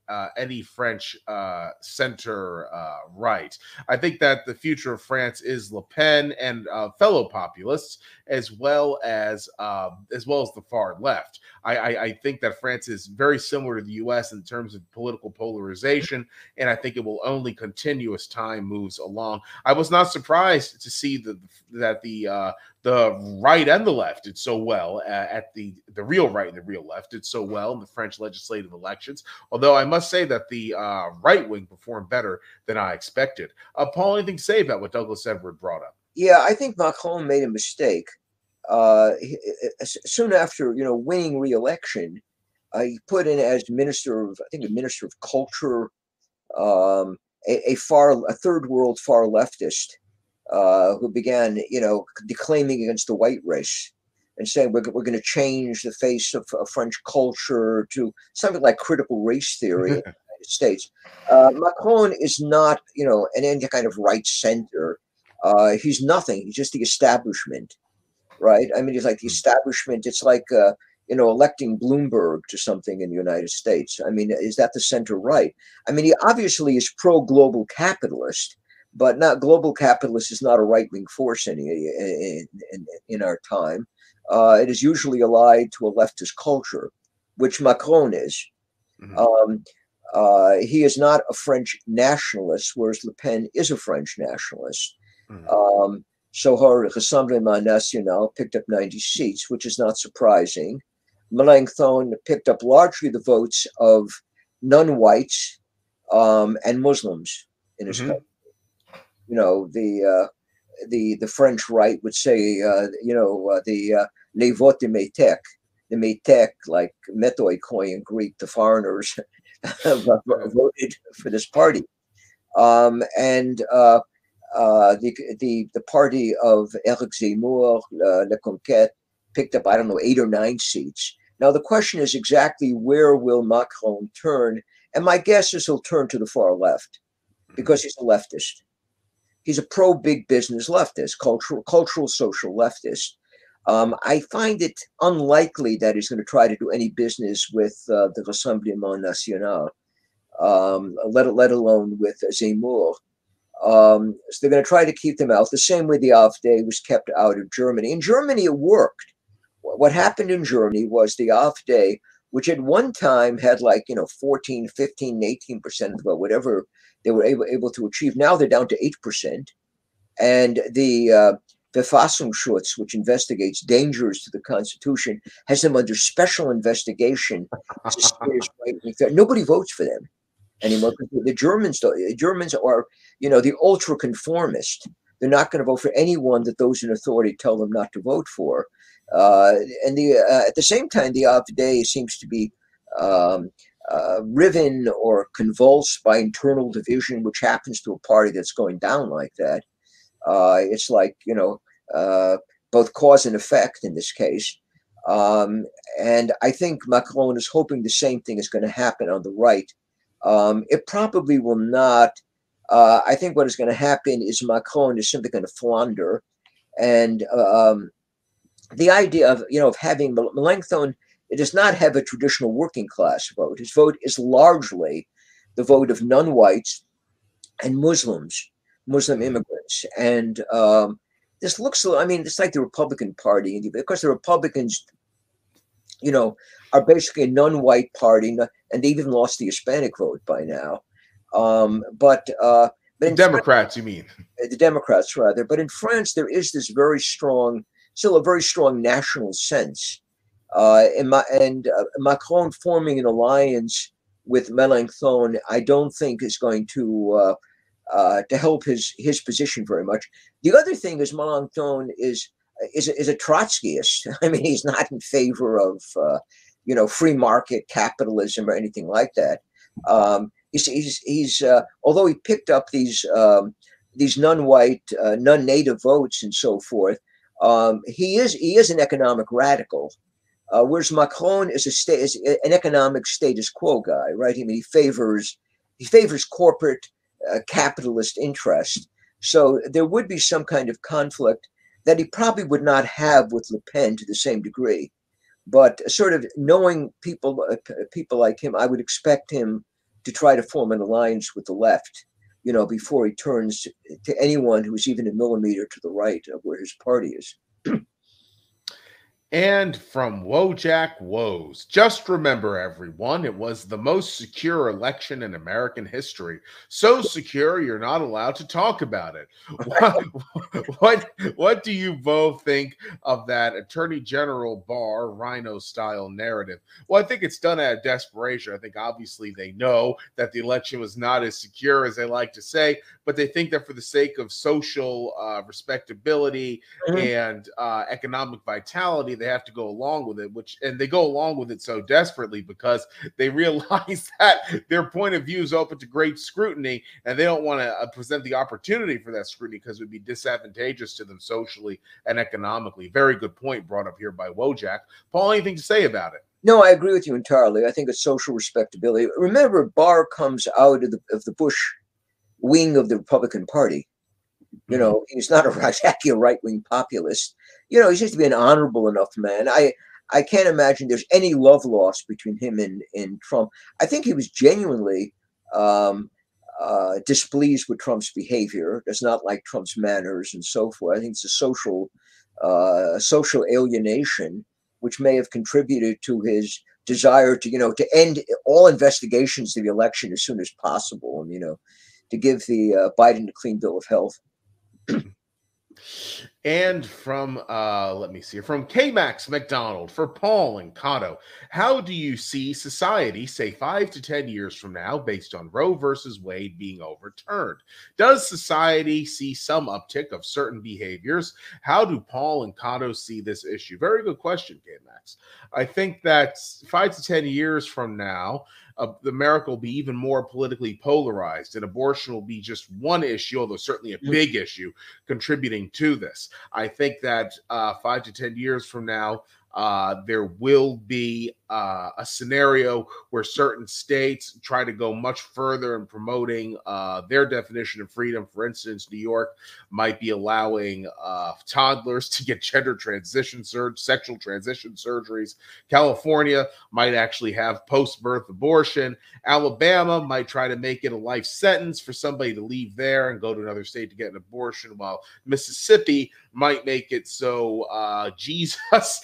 uh, any French uh, center uh, right. I think that the future of France is Le Pen and uh, fellow populists, as well as uh, as well as the far left. I, I, I think that France is very similar to the U S in terms of political polarization, and I think it will only continue as time moves along. I was not surprised to see the, that the uh, the right and the left did so well uh, at the the real right and the real left did so well in the French legislative elections. Although I must say that the uh, right wing performed better than I expected. Uh, Paul, anything to say about what Douglas Everett brought up? Yeah, I think Macron made a mistake. Uh, he, soon after, you know, winning re-election, uh, he put in as minister of, I think, a minister of culture, um, a, a far, a third world far leftist, uh, who began, you know, declaiming against the white race and saying we're, we're going to change the face of, of French culture to something like critical race theory in the United States. Uh, Macron is not, you know, an any kind of right center. Uh, he's nothing. He's just the establishment, right? I mean, he's like the establishment. It's like, uh, you know, electing Bloomberg to something in the United States. I mean, is that the center right? I mean, he obviously is pro-global capitalist, but not global capitalist is not a right-wing force in, in, in, in our time. Uh, it is usually allied to a leftist culture, which Macron is. Mm-hmm. Um, uh, he is not a French nationalist, whereas Le Pen is a French nationalist. Mm-hmm. Um, so her Rassemblement National picked up ninety seats, which is not surprising. Mélenchon picked up largely the votes of non-whites um, and Muslims in his mm-hmm. country. You know, the uh, the the French right would say, uh, you know, uh, the uh, les votes de métèques, the métèques, like metoi koi in Greek, the foreigners voted for this party, um, and uh, uh, the the the party of Éric Zemmour, uh, La Conquête, picked up, I don't know, eight or nine seats. Now the question is exactly where will Macron turn, and my guess is he'll turn to the far left because he's a leftist. He's a pro-big business leftist, cultural, cultural, social leftist. Um, I find it unlikely that he's going to try to do any business with uh, the Rassemblement National, um, let, let alone with Zemmour. Um, so they're going to try to keep them out the same way the AfD was kept out of Germany. In Germany, it worked. What happened in Germany was the AfD, which at one time had like, you know, fourteen, fifteen, eighteen percent of the vote, whatever they were able, able to achieve. Now they're down to eight percent. And the uh, Verfassungsschutz, which investigates dangers to the Constitution, has them under special investigation. Nobody votes for them anymore. The Germans, the Germans are, you know, the ultra conformist. They're not going to vote for anyone that those in authority tell them not to vote for. Uh, and the uh, at the same time, the AfD seems to be um, uh, riven or convulsed by internal division, which happens to a party that's going down like that. Uh, it's like, you know, uh, both cause and effect in this case. Um, and I think Macron is hoping the same thing is going to happen on the right. Um, it probably will not. Uh, I think what is going to happen is Macron is simply going to flounder. And um, the idea of, you know, of having Mélenchon, it does not have a traditional working class vote. His vote is largely the vote of non-whites and Muslims, Muslim immigrants. And um, this looks, I mean, it's like the Republican Party. Because the Republicans, you know, are basically a non-white party, and they've even lost the Hispanic vote by now. Um, but uh, but the Democrats, France, you mean? The Democrats, rather. But in France, there is this very strong, still a very strong national sense. Uh, and Ma- and uh, Macron forming an alliance with Mélenchon, I don't think is going to uh, uh, to help his his position very much. The other thing is Mélenchon is is is a Trotskyist. I mean, he's not in favor of uh, you know, free market capitalism or anything like that. Um, he's he's, he's uh, although he picked up these um, these non-white, uh, non-native votes and so forth, um, he is he is an economic radical. Uh, whereas Macron is a sta- is an economic status quo guy, right? I mean, he favors he favors corporate uh, capitalist interest. So there would be some kind of conflict that he probably would not have with Le Pen to the same degree. But sort of knowing people uh, people like him, I would expect him to try to form an alliance with the left, you know, before he turns to, to anyone who's even a millimeter to the right of where his party is. And from Wojak Woes, just remember, everyone, it was the most secure election in American history. So secure, you're not allowed to talk about it. What, what, what do you both think of that Attorney General Barr Rhino-style narrative? Well, I think it's done out of desperation. I think obviously they know that the election was not as secure as they like to say, but they think that for the sake of social uh, respectability mm-hmm. and uh, economic vitality, they have to go along with it, which and they go along with it so desperately because they realize that their point of view is open to great scrutiny, and they don't want to uh, present the opportunity for that scrutiny because it would be disadvantageous to them socially and economically. Very good point brought up here by Wojak. Paul, anything to say about it? No, I agree with you entirely. I think it's social respectability. Remember, Barr comes out of the, of the Bush wing of the Republican Party. You know, he's not a exactly a right-wing populist. You know, he's just to be an honorable enough man. I I can't imagine there's any love lost between him and, and Trump. I think he was genuinely um, uh, displeased with Trump's behavior, does not like Trump's manners and so forth. I think it's a social uh, social alienation, which may have contributed to his desire to, you know, to end all investigations of the election as soon as possible, and, you know, to give the uh, Biden a clean bill of health. And from, uh, let me see, from K-Max McDonald, for Paul and Cotto, how do you see society, say, five to ten years from now, based on Roe versus Wade being overturned? Does society see some uptick of certain behaviors? How do Paul and Cotto see this issue? Very good question, K-Max. I think that five to ten years from now, Uh, America will be even more politically polarized, and abortion will be just one issue, although certainly a big issue, contributing to this. I think that uh, five to ten years from now, uh, there will be uh, a scenario where certain states try to go much further in promoting uh, their definition of freedom. For instance, New York might be allowing uh, toddlers to get gender transition surgery, sexual transition surgeries. California might actually have post-birth abortion. Alabama might try to make it a life sentence for somebody to leave there and go to another state to get an abortion, while Mississippi might make it so uh, Jesus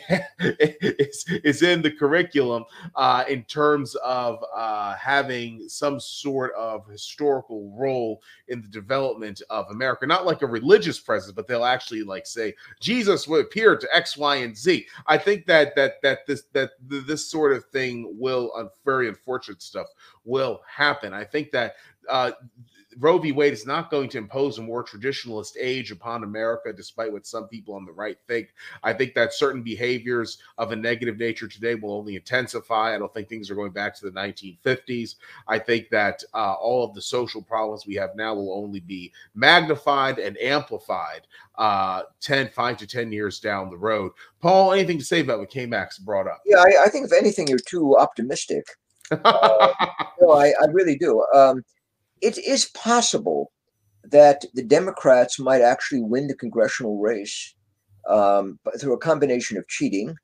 is, is in the curriculum uh, in terms of uh, having some sort of historical role in the development of America. Not like a religious presence, but they'll actually like say Jesus would appear to X, Y, and Z. I think that that that this that this sort of thing will, uh, very unfortunate stuff will happen. I think that uh, Roe v. Wade is not going to impose a more traditionalist age upon America, despite what some people on the right think. I think that certain behaviors of a negative nature today will only intensify. I don't think things are going back to the nineteen fifties. I think that uh, all of the social problems we have now will only be magnified and amplified uh, ten, five to ten years down the road. Paul, anything to say about what K-Max brought up? Yeah, I, I think if anything, you're too optimistic. uh, no, I, I really do. Um, It is possible that the Democrats might actually win the congressional race um, through a combination of cheating,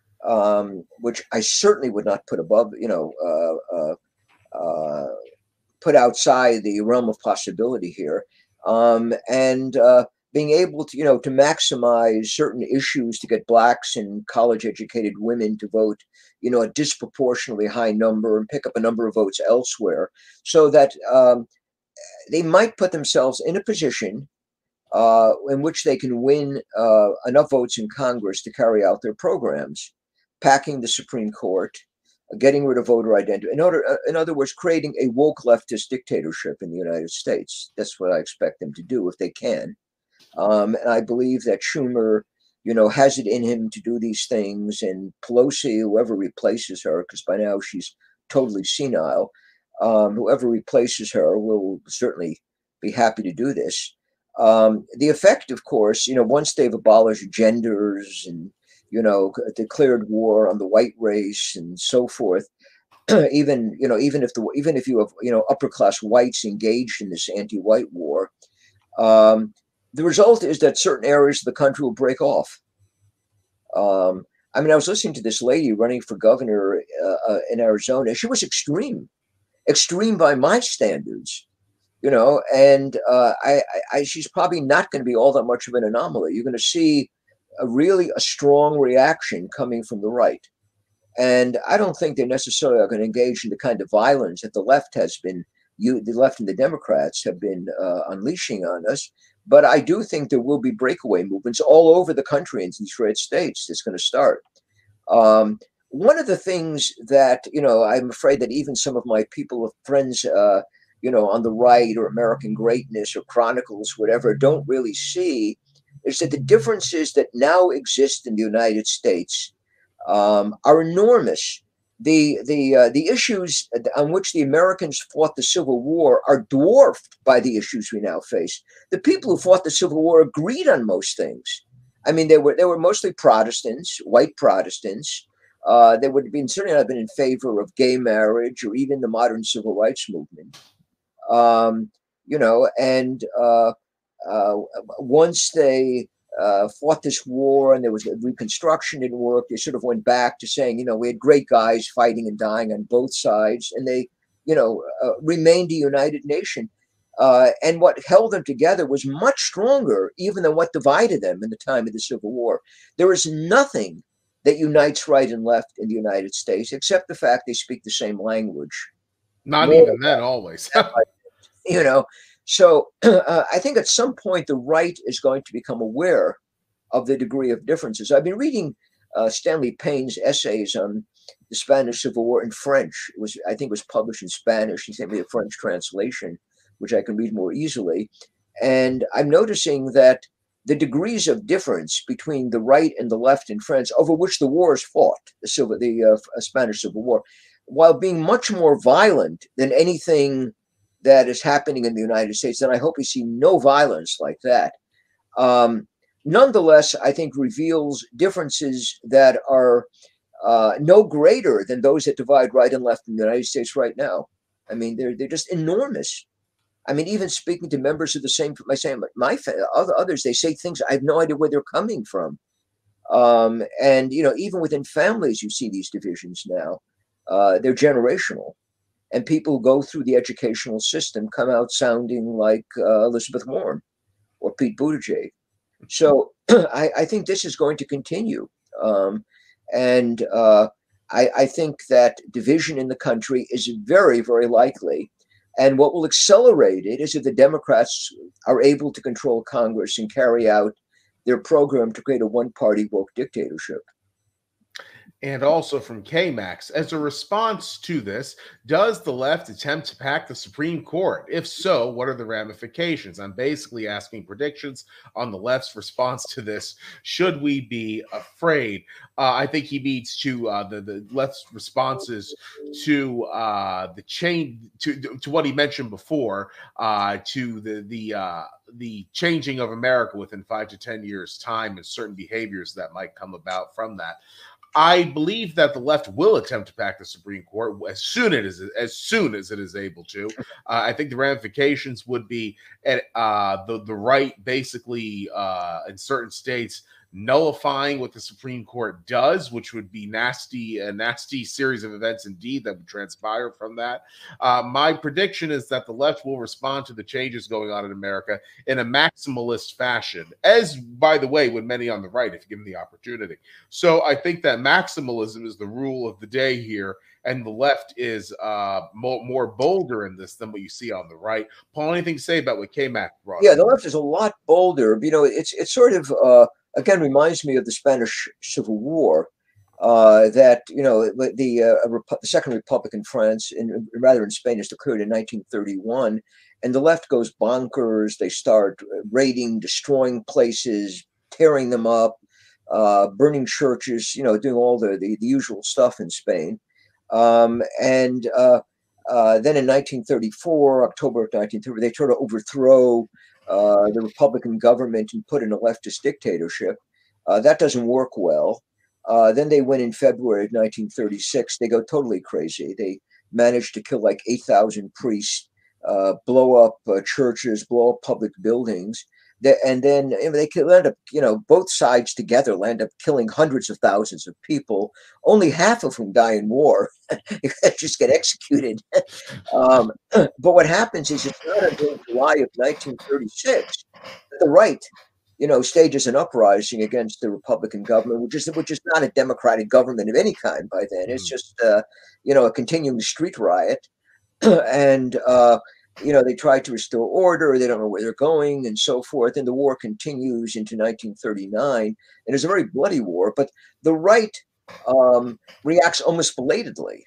um, which I certainly would not put above, you know, uh, uh, uh, put outside the realm of possibility here, um, and uh, being able to, you know, to maximize certain issues to get blacks and college-educated women to vote, you know, a disproportionately high number and pick up a number of votes elsewhere, so that um, they might put themselves in a position uh, in which they can win uh, enough votes in Congress to carry out their programs, packing the Supreme Court, getting rid of voter identity. In order, in other words, creating a woke leftist dictatorship in the United States. That's what I expect them to do if they can. Um, and I believe that Schumer, you know, has it in him to do these things, and Pelosi, whoever replaces her, because by now she's totally senile, um, whoever replaces her will certainly be happy to do this. Um, the effect, of course, you know, once they've abolished genders and, you know, declared war on the white race and so forth, even, you know, even if the even if you have, you know, upper class whites engaged in this anti-white war, um, the result is that certain areas of the country will break off. Um, I mean, I was listening to this lady running for governor uh, uh, in Arizona. She was extreme, extreme by my standards, you know, and uh, I, I, she's probably not going to be all that much of an anomaly. You're going to see a really a strong reaction coming from the right. And I don't think they necessarily are going to engage in the kind of violence that the left has been, you, the left and the Democrats have been uh, unleashing on us. But I do think there will be breakaway movements all over the country in these red states that's going to start. Um, one of the things that, you know, I'm afraid that even some of my people, friends, uh, you know, on the right or American Greatness or Chronicles, whatever, don't really see is that the differences that now exist in the United States um, are enormous. The the uh, the issues on which the Americans fought the Civil War are dwarfed by the issues we now face. The people who fought the Civil War agreed on most things. I mean, they were they were mostly Protestants, white Protestants. Uh, they would have been certainly not been in favor of gay marriage or even the modern civil rights movement. Um, you know, and uh, uh, once they uh, fought this war and there was a Reconstruction didn't work, they sort of went back to saying, you know, we had great guys fighting and dying on both sides, and they, you know, uh, remained a united nation. Uh, and what held them together was much stronger even than what divided them in the time of the Civil War. There is nothing that unites right and left in the United States except the fact they speak the same language. Not More even then, always. You know, so uh, I think at some point the right is going to become aware of the degree of differences. I've been reading uh, Stanley Payne's essays on the Spanish Civil War in French. It was, I think, it was published in Spanish. He sent me a French translation, which I can read more easily. And I'm noticing that the degrees of difference between the right and the left in France, over which the war is fought, the, civil, the uh, Spanish Civil War, while being much more violent than anything that is happening in the United States, and I hope we see no violence like that, um, nonetheless, I think reveals differences that are uh, no greater than those that divide right and left in the United States right now. I mean, they're they're just enormous. I mean, even speaking to members of the same, my same, my other others, they say things I have no idea where they're coming from. Um, and you know, even within families, you see these divisions now. Uh, they're generational, and people who go through the educational system come out sounding like uh, Elizabeth Warren or Pete Buttigieg. So I, I think this is going to continue, um, and uh, I, I think that division in the country is very, very likely. And what will accelerate it is if the Democrats are able to control Congress and carry out their program to create a one-party woke dictatorship. And also from K Max, as a response to this, does the left attempt to pack the Supreme Court? If so, what are the ramifications? I'm basically asking predictions on the left's response to this. Should we be afraid? Uh, I think he means to uh, the, the left's responses to uh, the change, to, to what he mentioned before, uh, to the, the, uh, the changing of America within five to ten years' time and certain behaviors that might come about from that. I believe that the left will attempt to pack the Supreme Court as soon as as soon as it is able to. Uh, I think the ramifications would be at uh, the the right basically uh, in certain states nullifying what the Supreme Court does, which would be nasty, a nasty series of events indeed that would transpire from that. Uh, my prediction is that the left will respond to the changes going on in America in a maximalist fashion, as, by the way, would many on the right if given the opportunity. So I think that maximalism is the rule of the day here, and the left is uh, more, more bolder in this than what you see on the right. Paul, anything to say about what K-Mac brought Yeah, up? the left is a lot bolder. You know, it's it's sort of uh, again reminds me of the Spanish Civil War. Uh, that you know the, uh, Repu- the Second Republic in France, and rather in Spain, is declared in nineteen thirty-one, and the left goes bonkers. They start raiding, destroying places, tearing them up, uh, burning churches. You know, doing all the the, the usual stuff in Spain. Um, and uh, uh, then in nineteen thirty-four, October of nineteen thirty, they try to overthrow uh, the Republican government and put in a leftist dictatorship. Uh, that doesn't work well. Uh, then they win in February of nineteen thirty-six. They go totally crazy. They managed to kill like eight thousand priests, uh, blow up uh, churches, blow up public buildings. The, and then you know, they could end up, you know, both sides together land up killing hundreds of thousands of people, only half of whom die in war, just get executed. um, but what happens is it's not until July of nineteen thirty-six that the right, you know, stages an uprising against the Republican government, which is which is not a democratic government of any kind by then. It's Mm. just, uh, you know, a continuing street riot. and uh, you know they try to restore order. They don't know where they're going, and so forth. And the war continues into nineteen thirty-nine, and it's a very bloody war. But the right um, reacts almost belatedly,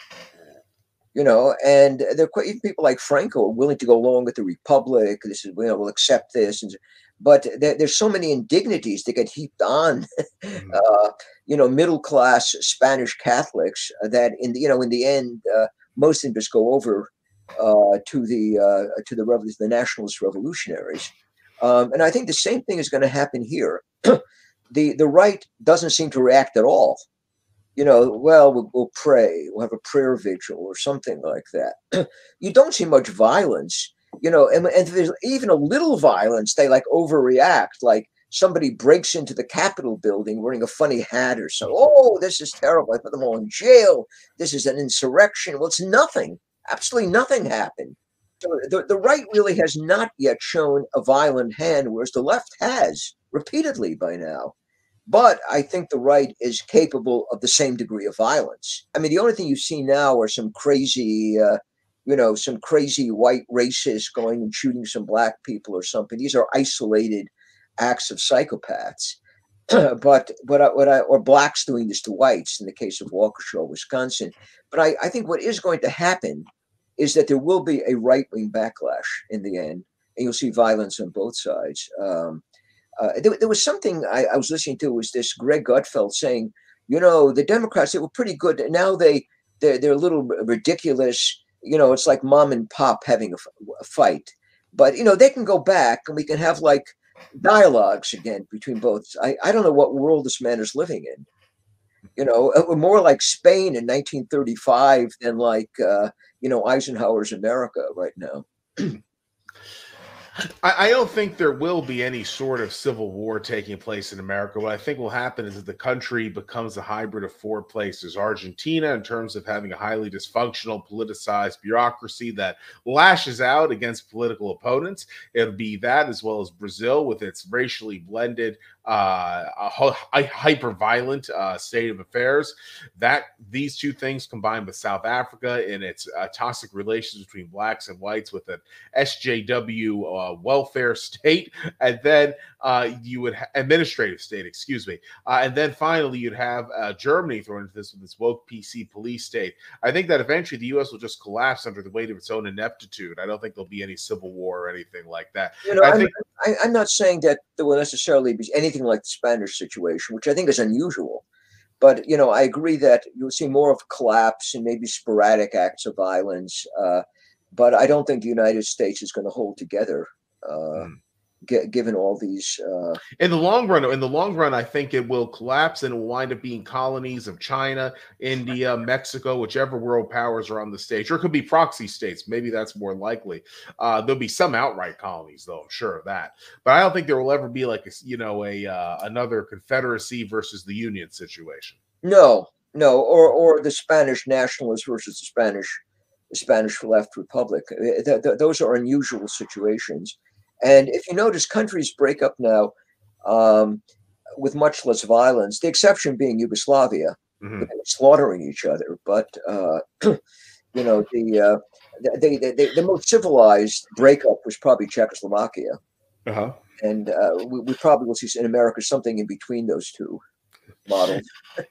you know. And there are quite, even people like Franco are willing to go along with the Republic. This is, you know, we'll accept this, and but there, there's so many indignities that get heaped on, Mm. uh, you know, middle class Spanish Catholics that in the, you know in the end uh, most of them just go over uh, to the uh, to the revol- the nationalist revolutionaries, um, and I think the same thing is going to happen here. the The right doesn't seem to react at all. You know, well, we'll, we'll pray, we'll have a prayer vigil or something like that. You don't see much violence, you know, and, and if there's even a little violence, they like overreact, like somebody breaks into the Capitol building wearing a funny hat or so. Oh, this is terrible. I put them all in jail. This is an insurrection. Well, it's nothing. Absolutely nothing happened. So the, the right really has not yet shown a violent hand, whereas the left has repeatedly by now. But I think the right is capable of the same degree of violence. I mean, the only thing you see now are some crazy, uh, you know, some crazy white racists going and shooting some black people or something. These are isolated acts of psychopaths. but but I, what I or blacks doing this to whites in the case of Waukesha, Wisconsin. But I, I think what is going to happen is that there will be a right wing backlash in the end, and you'll see violence on both sides. Um, uh, there, there was something I, I was listening to was this Greg Gutfeld saying, you know, the Democrats, they were pretty good. And now they they're, they're a little ridiculous. You know, it's like mom and pop having a, a fight. But you know, they can go back and we can have like dialogues again between both. I, I don't know what world this man is living in. You know, we're more like Spain in nineteen thirty-five than like uh, you know Eisenhower's America right now. I, I don't think there will be any sort of civil war taking place in America. What I think will happen is that the country becomes a hybrid of four places. Argentina, in terms of having a highly dysfunctional, politicized bureaucracy that lashes out against political opponents. It'll be that, as well as Brazil with its racially blended, uh, hyper-violent uh, state of affairs. That these two things combined with South Africa in its uh, toxic relations between blacks and whites with an S J W uh, welfare state, and then uh, you would ha- administrative state, excuse me, uh, and then finally you'd have uh, Germany thrown into this with this woke P C police state. I think that eventually the U S will just collapse under the weight of its own ineptitude. I don't think there'll be any civil war or anything like that. You know, I I'm, think I, I'm not saying that there will necessarily be anything like the Spanish situation, which I think is unusual. But you know, I agree that you'll see more of a collapse and maybe sporadic acts of violence. Uh, but I don't think the United States is going to hold together, uh, mm. g- given all these. Uh, In the long run, in the long run, I think it will collapse and it will wind up being colonies of China, India, Mexico, whichever world powers are on the stage, or it could be proxy states. Maybe that's more likely. Uh, there'll be some outright colonies, though. I'm sure of that. But I don't think there will ever be like a, you know, a uh, another Confederacy versus the Union situation. no, no, or or the Spanish nationalists versus the Spanish the Spanish left republic. Th- th- those are unusual situations. And if you notice, countries break up now um, with much less violence, the exception being Yugoslavia, Mm-hmm. slaughtering each other. But, uh, you know, the, uh, the, the, the, the most civilized breakup was probably Czechoslovakia. Uh-huh. And uh, we, we probably will see in America something in between those two models.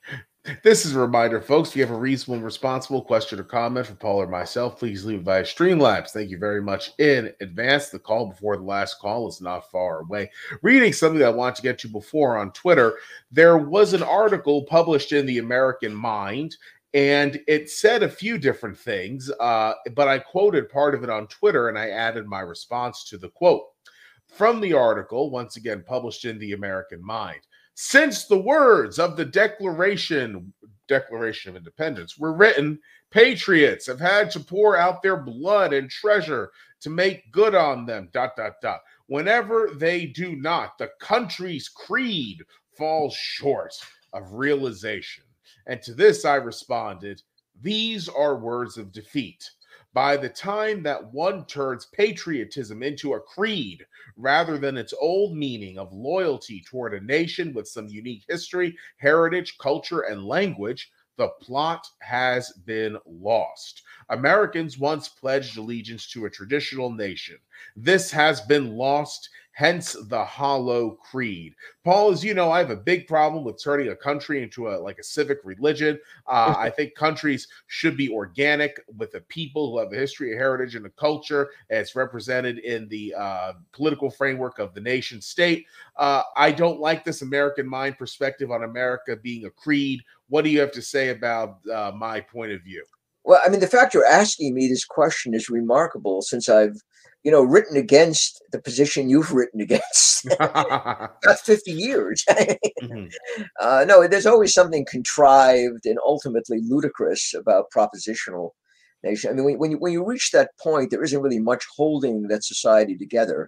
This is a reminder, folks, if you have a reasonable and responsible question or comment for Paul or myself, please leave it via Streamlabs. Thank you very much in advance. The call before the last call is not far away. Reading something that I want to get to before on Twitter, there was an article published in the American Mind, and it said a few different things, uh, but I quoted part of it on Twitter, and I added my response to the quote. From the article, once again published in the American Mind. Since the words of the Declaration, Declaration of Independence were written, patriots have had to pour out their blood and treasure to make good on them, dot, dot, dot. Whenever they do not, the country's creed falls short of realization. And to this I responded, these are words of defeat. By the time that one turns patriotism into a creed rather than its old meaning of loyalty toward a nation with some unique history, heritage, culture, and language, the plot has been lost. Americans once pledged allegiance to a traditional nation. This has been lost, hence the hollow creed. Paul, as you know, I have a big problem with turning a country into a like a civic religion. Uh, I think countries should be organic with the people who have a history, a heritage, and a culture as represented in the uh, political framework of the nation state. Uh, I don't like this American mind perspective on America being a creed. What do you have to say about uh, my point of view? Well, I mean, the fact you're asking me this question is remarkable, since I've, you know, written against the position you've written against about fifty years. mm-hmm. uh, no, there's always something contrived and ultimately ludicrous about propositional nation. I mean, when, when you when you reach that point, there isn't really much holding that society together.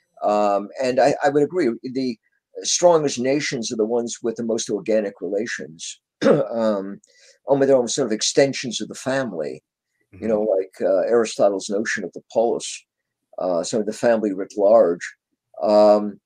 Um, and I, I would agree, the strongest nations are the ones with the most organic relations. um, only their own sort of extensions of the family, you mm-hmm. know, like uh, Aristotle's notion of the polis, uh, sort of the family writ large. Um,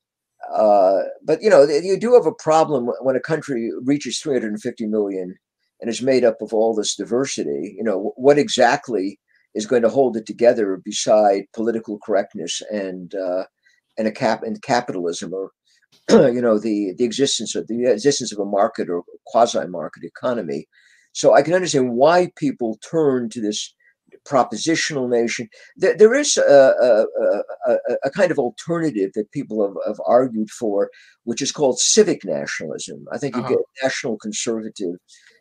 uh, but, you know, you do have a problem when a country reaches three hundred fifty million and is made up of all this diversity. You know, what exactly is going to hold it together beside political correctness and uh, and a cap and capitalism, or you know, the the existence of the existence of a market or quasi-market economy. So I can understand why people turn to this propositional nation. There, there is a, a, a, a kind of alternative that people have, have argued for, which is called civic nationalism. I think you uh-huh. get national conservative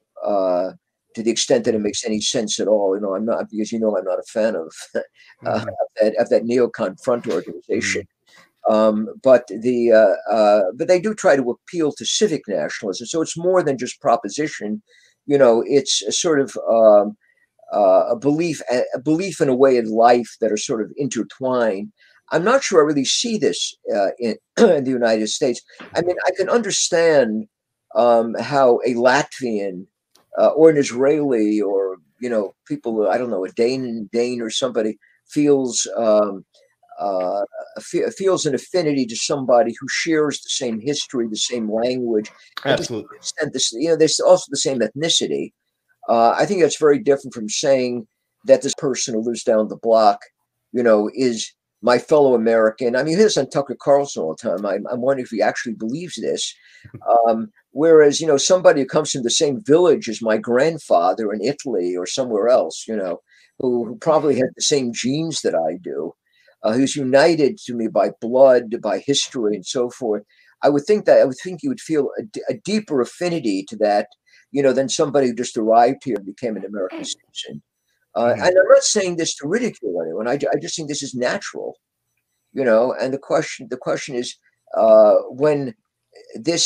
uh, to the extent that it makes any sense at all. You know, I'm not, because you know I'm not a fan of, uh, mm-hmm. of that of that neocon front organization. Mm-hmm. Um, but the uh, uh, but they do try to appeal to civic nationalism. So it's more than just proposition. You know, it's a sort of um, uh, a belief, a belief in a way in life that are sort of intertwined. I'm not sure I really see this uh, in, in the United States. I mean, I can understand um, how a Latvian uh, or an Israeli, or you know, people, I don't know, a Dane, Dane or somebody feels. Um, Uh, feels an affinity to somebody who shares the same history, the same language. Absolutely. And this, you know, there's also the same ethnicity. Uh, I think that's very different from saying that this person who lives down the block, you know, is my fellow American. I mean, you hear this on Tucker Carlson all the time. I'm, I'm wondering if he actually believes this. Um, whereas, you know, somebody who comes from the same village as my grandfather in Italy or somewhere else, you know, who, who probably had the same genes that I do, Uh, who's united to me by blood, by history, and so forth. I would think that I would think you would feel a, a deeper affinity to that, you know, than somebody who just arrived here and became an American citizen. Uh, mm-hmm. And I'm not saying this to ridicule anyone. I, I just think this is natural, you know. And the question, the question is, uh, when this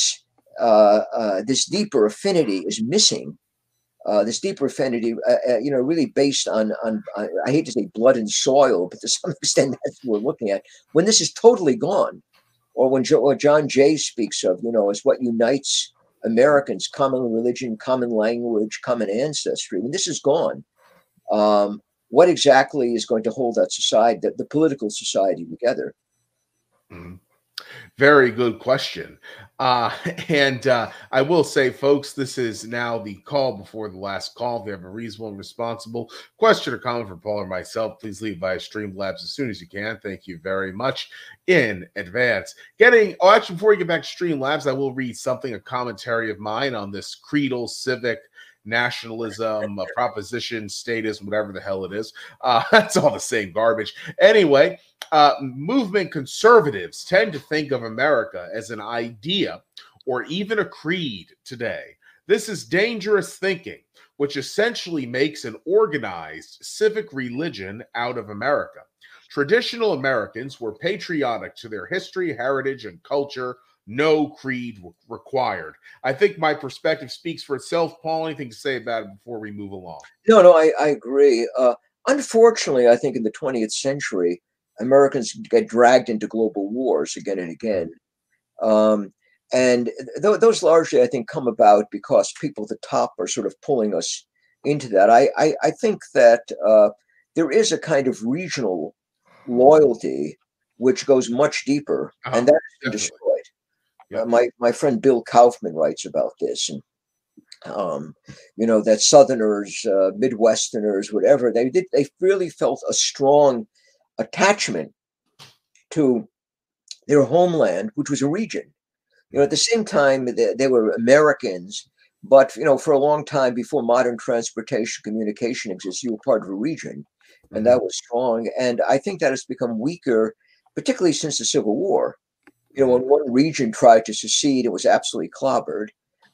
uh, uh, this deeper affinity is missing. Uh, this deeper affinity, uh, uh, you know, really based on, on, on, I hate to say blood and soil, but to some extent that's what we're looking at. When this is totally gone, or when jo- or John Jay speaks of, you know, as what unites Americans, common religion, common language, common ancestry, when this is gone, um, what exactly is going to hold that society, the, the political society together? Mm-hmm. Very good question. Uh, and uh, I will say, folks, this is now the call before the last call. If you have a reasonable and responsible question or comment for Paul or myself, please leave via Streamlabs as soon as you can. Thank you very much in advance. Getting, oh, actually, before we get back to Streamlabs, I will read something, a commentary of mine on this creedal civic nationalism, uh, proposition, status, whatever the hell it is. Uh, that's all the same garbage. Anyway, uh, movement conservatives tend to think of America as an idea or even a creed today. This is dangerous thinking, which essentially makes an organized civic religion out of America. Traditional Americans were patriotic to their history, heritage, and culture. No creed required. I think my perspective speaks for itself. Paul, anything to say about it before we move along? No, no, I, I agree. Uh, unfortunately, I think in the twentieth century, Americans get dragged into global wars again and again. Um, and th those largely, I think, come about because people at the top are sort of pulling us into that. I, I, I think that uh, there is a kind of regional loyalty which goes much deeper, Uh-huh. and that's been Definitely. destroyed. Yep. Uh, my my friend Bill Kaufman writes about this, and um, you know that Southerners, uh, Midwesterners, whatever they did, they really felt a strong attachment to their homeland, which was a region. You know, at the same time, they, they were Americans, but you know, for a long time before modern transportation communication exists, you were part of a region, and Mm-hmm. that was strong. And I think that has become weaker, particularly since the Civil War. You know, when one region tried to secede, it was absolutely clobbered,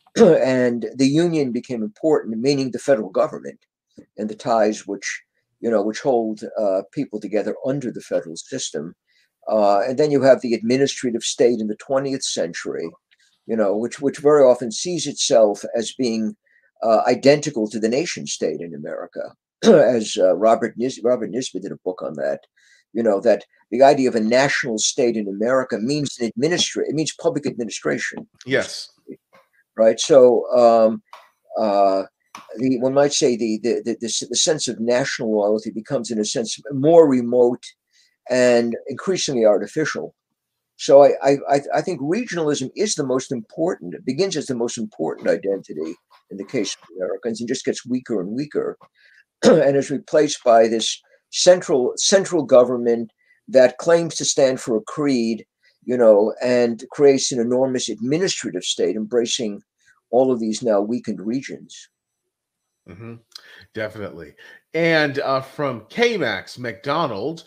and the Union became important, meaning the federal government and the ties which you know which hold uh, people together under the federal system. Uh, and then you have the administrative state in the twentieth century, you know, which which very often sees itself as being uh, identical to the nation state in America, as uh, Robert Nis- Robert Nisbet did a book on that. You know that the idea of a national state in America means an administra- it means public administration. Yes. Right. So um, uh, the one might say the the, the the the sense of national loyalty becomes, in a sense, more remote and increasingly artificial. So I, I I think regionalism is the most important. It begins as the most important identity in the case of Americans, and just gets weaker and weaker, and is replaced by this central central government that claims to stand for a creed, you know, and creates an enormous administrative state embracing all of these now weakened regions. Mm-hmm. Definitely. And uh, from K Max McDonald,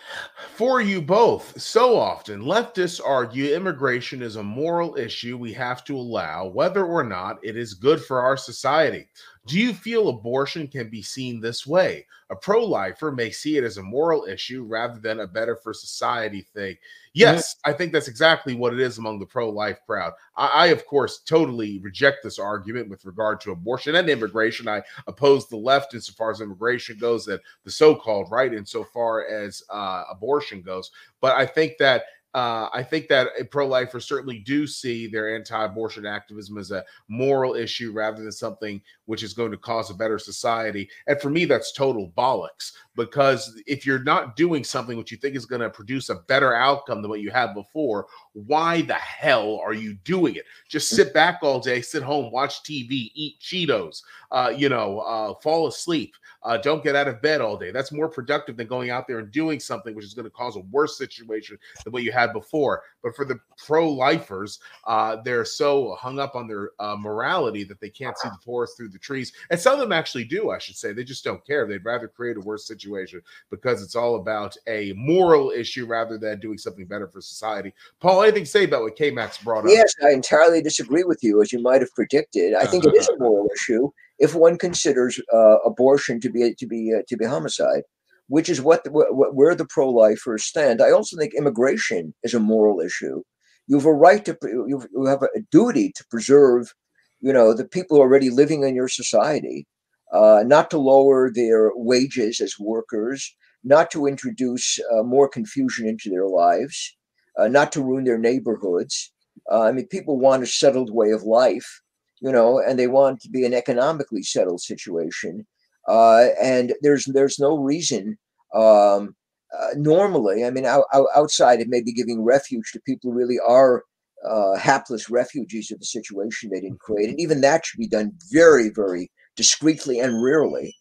for you both, so often leftists argue immigration is a moral issue we have to allow, whether or not it is good for our society. Do you feel abortion can be seen this way? A pro-lifer may see it as a moral issue rather than a better for society thing. Mhm. Yes, I think that's exactly what it is among the pro-life crowd. I, I, of course, totally reject this argument with regard to abortion and immigration. I oppose the left insofar as immigration goes, and the so-called right insofar as uh, abortion goes. But I think that uh, I think that pro-lifers certainly do see their anti-abortion activism as a moral issue rather than something which is going to cause a better society. And for me, that's total bollocks, because if you're not doing something which you think is going to produce a better outcome than what you had before, why the hell are you doing it? Just sit back all day, sit home, watch T V, eat Cheetos, uh, you know, uh, fall asleep. Uh, don't get out of bed all day. That's more productive than going out there and doing something which is going to cause a worse situation than what you had before. But for the pro-lifers, uh, they're so hung up on their uh, morality that they can't see the forest through the trees. And some of them actually do, I should say. They just don't care. They'd rather create a worse situation because it's all about a moral issue rather than doing something better for society. Paul, anything to say about what K-Max brought up? Yes, I entirely disagree with you, as you might have predicted. I think it is a moral issue if one considers uh, abortion to be to be uh, to be homicide, which is what, the, what where the pro-lifers stand. I also think immigration is a moral issue. You have a right to you have a duty to preserve, you know, the people already living in your society, uh, not to lower their wages as workers, not to introduce uh, more confusion into their lives, uh, not to ruin their neighborhoods. Uh, I mean, people want a settled way of life, you know, and they want to be an economically settled situation. Uh, and there's there's no reason. Um, uh, normally, I mean, out, out, outside it may be giving refuge to people who really are uh, hapless refugees of the situation they didn't create, and even that should be done very, very discreetly and rarely.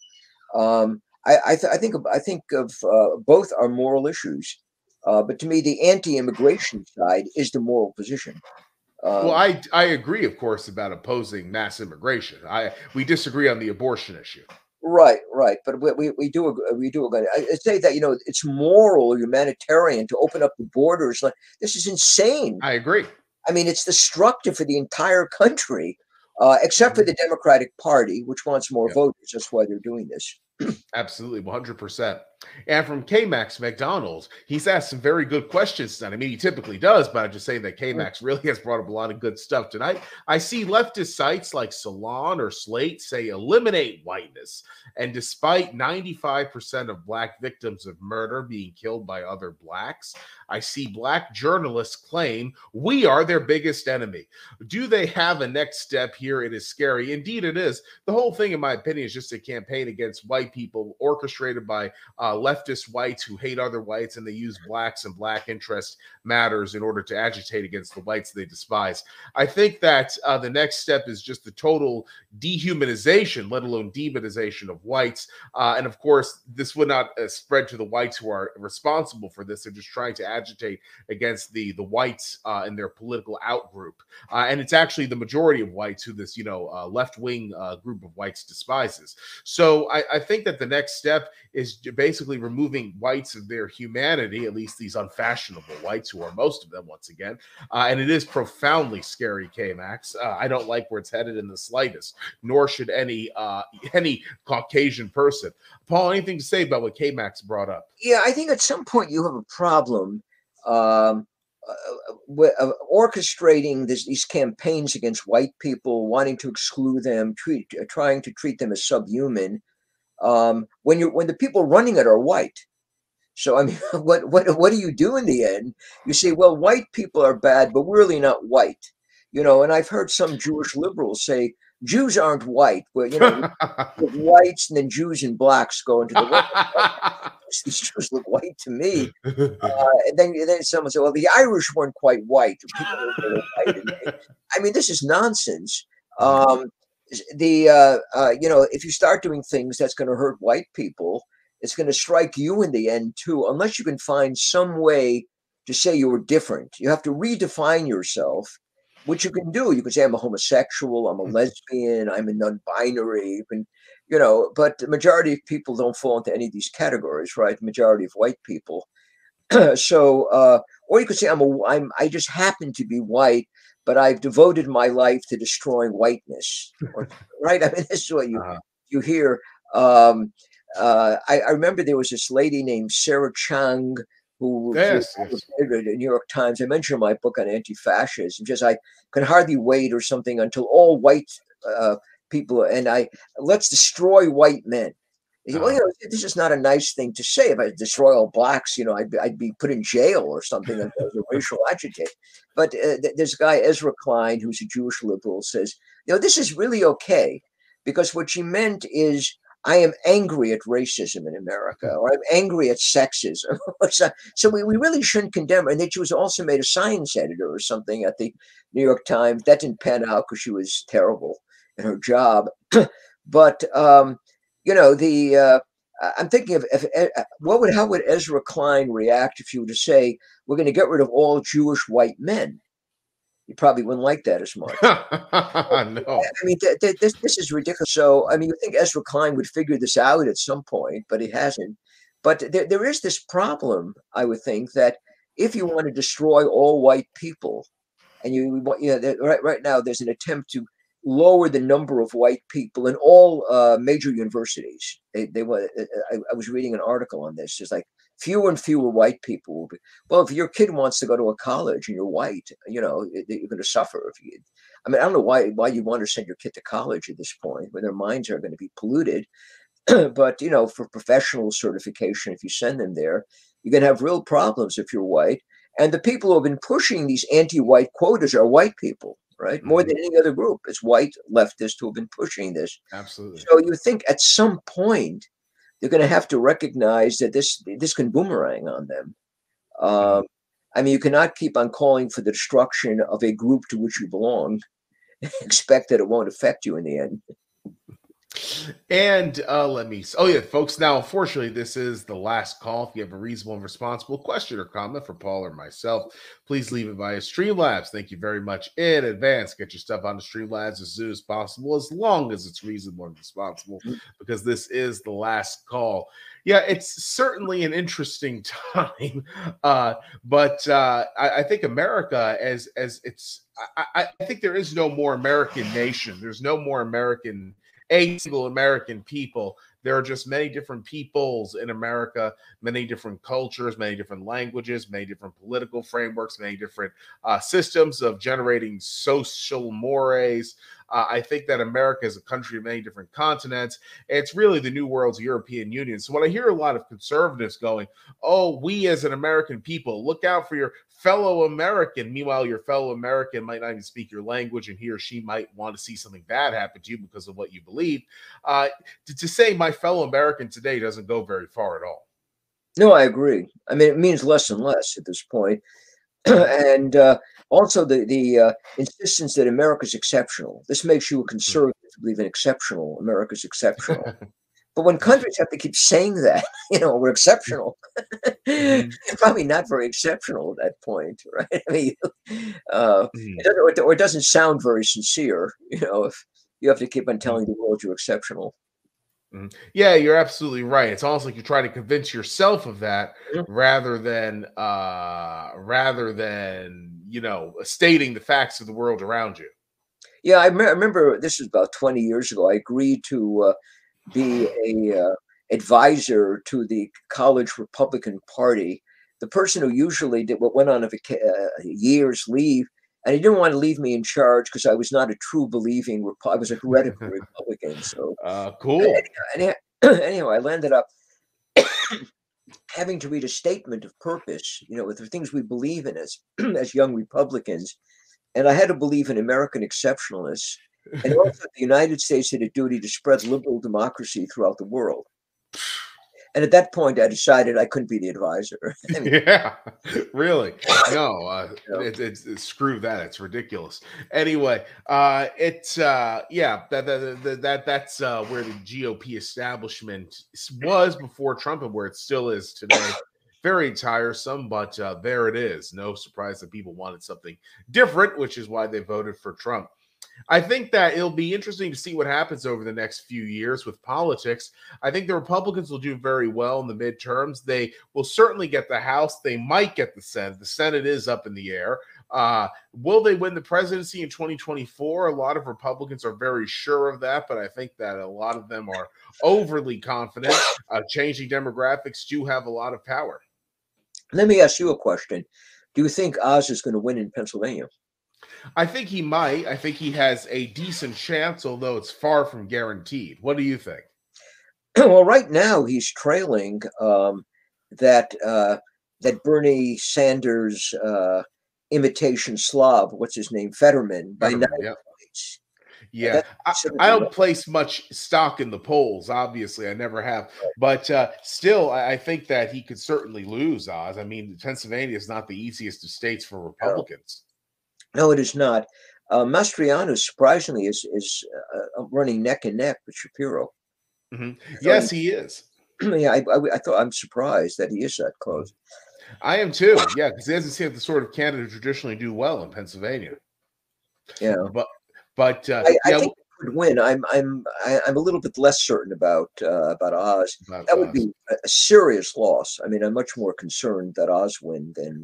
Um, I, I, th- I think of, I think of uh, both are moral issues, uh, but to me, the anti-immigration side is the moral position. Well, Um, I I agree, of course, about opposing mass immigration. I we disagree on the abortion issue. right, right, but we, we, we do ag- we do agree. I, I say that you know it's moral or humanitarian to open up the borders. Like this is insane. I agree. I mean, it's destructive for the entire country, uh, except for Mhm. the Democratic Party, which wants more Yeah, voters. That's why they're doing this. absolutely, one hundred percent. And from K-Max McDonald's, he's asked some very good questions tonight. I mean, he typically does, but I'm just saying that K-Max really has brought up a lot of good stuff tonight. I see leftist sites like Salon or Slate say eliminate whiteness. And despite ninety-five percent of Black victims of murder being killed by other Blacks, I see Black journalists claim we are their biggest enemy. Do they have a next step here? It is scary. Indeed, it is. The whole thing, in my opinion, is just a campaign against white people orchestrated by uh, leftist whites who hate other whites, and they use Blacks and Black interest matters in order to agitate against the whites they despise. I think that uh, the next step is just the total dehumanization, let alone demonization of whites. Uh, and of course, this would not uh, spread to the whites who are responsible for this. They're just trying to agitate against the, the whites uh, in their political outgroup. Uh, and it's actually the majority of whites who this, you know, uh, left-wing uh, group of whites despises. So I, I think that the next step is basically removing whites of their humanity, at least these unfashionable whites who are most of them, once again. Uh, and it is profoundly scary, K-Max. Uh, I don't like where it's headed in the slightest, nor should any uh, any Caucasian person. Paul, anything to say about what K-Max brought up? Yeah, I think at some point you have a problem um, uh, uh, orchestrating this, these campaigns against white people, wanting to exclude them, treat, uh, trying to treat them as subhuman. Um, when you're when the people running it are white. So I mean, what what what do you do in the end? You say, well, white people are bad, but we're really not white, you know. And I've heard some Jewish liberals say Jews aren't white, but you know, whites and then Jews and Blacks go into the these Jews look white to me. Uh, and then then someone said, well, the Irish weren't quite white. People were white. I mean, this is nonsense. Um, the uh, uh, you know, if you start doing things that's going to hurt white people, it's going to strike you in the end too, unless you can find some way to say you were different. You have to redefine yourself, which you can do. You can say, I'm a homosexual, I'm a lesbian, I'm a non-binary. You can, you know, but the majority of people don't fall into any of these categories, right? The majority of white people. So, uh, or you could say, I'm a, I'm, I just happen to be white, but I've devoted my life to destroying whiteness, or, right? I mean, this is what you uh-huh. you hear. Um, uh, I, I remember there was this lady named Sarah Chang who yes, was yes. in the New York Times. I mentioned in my book on anti-fascism. Just I can hardly wait or something until all white uh, people and I let's destroy white men. Uh-huh. Well, you know, this is not a nice thing to say. If I destroy all Blacks, you know, I'd, I'd be put in jail or something as a racial agitate. But uh, there's a guy, Ezra Klein, who's a Jewish liberal, says, you know, this is really okay, because what she meant is, I am angry at racism in America, or I'm angry at sexism. so so we, we really shouldn't condemn her. And then she was also made a science editor or something at the New York Times. That didn't pan out because she was terrible in her job. But, um, you know, the uh, I'm thinking of if, uh, what would how would Ezra Klein react if you were to say, we're going to get rid of all Jewish white men? You probably wouldn't like that as much. No. I mean, th- th- this this is ridiculous. So, I mean, you think Ezra Klein would figure this out at some point, but he hasn't. But there, there is this problem, I would think, that if you want to destroy all white people, and you want, you know, right right now there's an attempt to lower the number of white people in all uh, major universities. They they want. I, I was reading an article on this. It's like fewer and fewer white people will be. Well, if your kid wants to go to a college and you're white, you know, you're going to suffer. If you, I mean, I don't know why why you want to send your kid to college at this point when their minds are going to be polluted. But, you know, for professional certification, if you send them there, you're going to have real problems if you're white. And the people who have been pushing these anti-white quotas are white people, right? More than any other group. It's white leftists who have been pushing this. Absolutely. So you think at some point they're going to have to recognize that this this can boomerang on them. Um, mm-hmm. I mean, you cannot keep on calling for the destruction of a group to which you belong and expect that it won't affect you in the end. And uh, let me, oh yeah, folks, now, unfortunately, this is the last call. If you have a reasonable and responsible question or comment for Paul or myself, please leave it via Streamlabs. Thank you very much in advance. Get your stuff onto Streamlabs as soon as possible, as long as it's reasonable and responsible, because this is the last call. Yeah, it's certainly an interesting time, uh, but uh, I, I think America, as as it's, I, I think there is no more American nation. There's no more American a single American people There are just many different peoples in America, many different cultures, many different languages, many different political frameworks, many different uh, systems of generating social mores. Uh, I think that America is a country of many different continents. It's really the new world's European Union. So when I hear a lot of conservatives going, oh, we as an American people, look out for your fellow American. Meanwhile, your fellow American might not even speak your language, and he or she might want to see something bad happen to you because of what you believe. Uh, to, to say my fellow American today doesn't go very far at all. No, I agree. I mean, it means less and less at this point. and uh, also the the uh, insistence that America's exceptional. This makes you a conservative to believe in exceptional. America's exceptional. But when countries have to keep saying that, you know, we're exceptional, Mhm. they're probably not very exceptional at that point, right? I mean, uh, Mhm. it doesn't, or it- or it doesn't sound very sincere, you know, if you have to keep on Mhm. telling the world you're exceptional. Mhm. Yeah, you're absolutely right. It's almost like you're trying to convince yourself of that Mhm. rather than uh rather than, you know, stating the facts of the world around you. Yeah, I, me- I remember this was about twenty years ago. I agreed to uh, be a uh, advisor to the college Republican Party. The person who usually did what went on a vaca- uh, year's leave, and he didn't want to leave me in charge because I was not a true believing. Repu- I was a heretical Republican. So Uh any- cool. any- anyhow, I landed up having to read a statement of purpose. You know, with the things we believe in as as young Republicans, and I had to believe in American exceptionalists. And also, the United States had a duty to spread liberal democracy throughout the world. And at that point, I decided I couldn't be the advisor. I mean, Yeah, really. No, uh, you know, it, it's it's screw that. It's ridiculous. Anyway, uh, it's uh, yeah, that that, that that that's uh, where the G O P establishment was before Trump, and where it still is today. Very tiresome, but uh, there it is. No surprise that people wanted something different, which is why they voted for Trump. I think that it'll be interesting to see what happens over the next few years with politics. I think the Republicans will do very well in the midterms. They will certainly get the House. They might get the Senate. The Senate is up in the air. Uh, will they win the presidency in twenty twenty-four? A lot of Republicans are very sure of that, but I think that a lot of them are overly confident. Uh, changing demographics do have a lot of power. let me ask you a question. Do you think Oz is going to win in Pennsylvania? I think he might. I think he has a decent chance, although it's far from guaranteed. What do you think? Well, right now he's trailing um, that uh, that Bernie Sanders uh, imitation Slav, what's his name, Fetterman, by nine Fetterman, yeah. points. And Yeah, that's I, considered I the don't most. place much stock in the polls. Obviously, I never have, but uh, still, I, I think that he could certainly lose. Oz. I mean, Pennsylvania is not the easiest of states for No, Republicans. no, it is not. Uh, Mastriano, surprisingly, is is uh, uh, running neck and neck with Shapiro. Mhm. I thought Yes, he is. he, yeah, I, I, I thought I'm surprised that he is that Mhm. close. I am too. Yeah, because he doesn't seem the sort of candidate traditionally do well in Pennsylvania. Yeah, But, but uh, I, I yeah, think he could win. I'm I'm I, I'm a little bit less certain about uh, about Oz. about That would Oz. be a, a serious loss. I mean, I'm much more concerned that Oz win than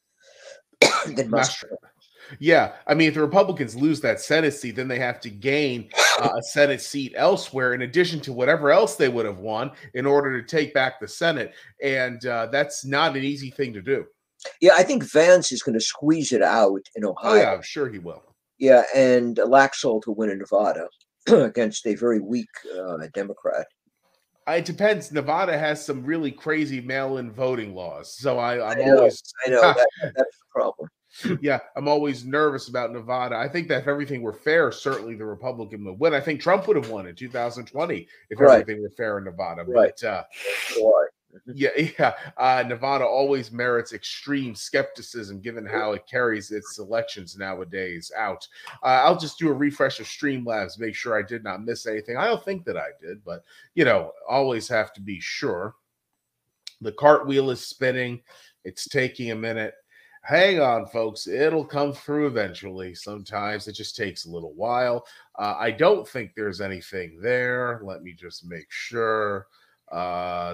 uh, than Mastro. Mastriano. Yeah, I mean, if the Republicans lose that Senate seat, then they have to gain uh, a Senate seat elsewhere, in addition to whatever else they would have won, in order to take back the Senate, and uh, that's not an easy thing to do. Yeah, I think Vance is going to squeeze it out in Oh Ohio. yeah, I'm sure he will. Yeah, and Laxalt will win in Nevada against a very weak uh, Democrat. Uh, It depends. Nevada has some really crazy mail-in voting laws, so I, I'm I know, always, I know that, that that's the problem. yeah, I'm always nervous about Nevada. I think that if everything were fair, certainly the Republican would win. I think Trump would have won in two thousand twenty if Right, everything were fair in Nevada, right. but. Uh, So do I. Mhm. Yeah, yeah. Uh, Nevada always merits extreme skepticism given how it carries its elections nowadays out. Uh, I'll just do a refresh of Streamlabs, make sure I did not miss anything. I don't think that I did, but you know, always have to be sure. The cartwheel is spinning. It's taking a minute. Hang on, folks. It'll come through eventually. Sometimes it just takes a little while. Uh, I don't think there's anything there. Let me just make sure. Uh,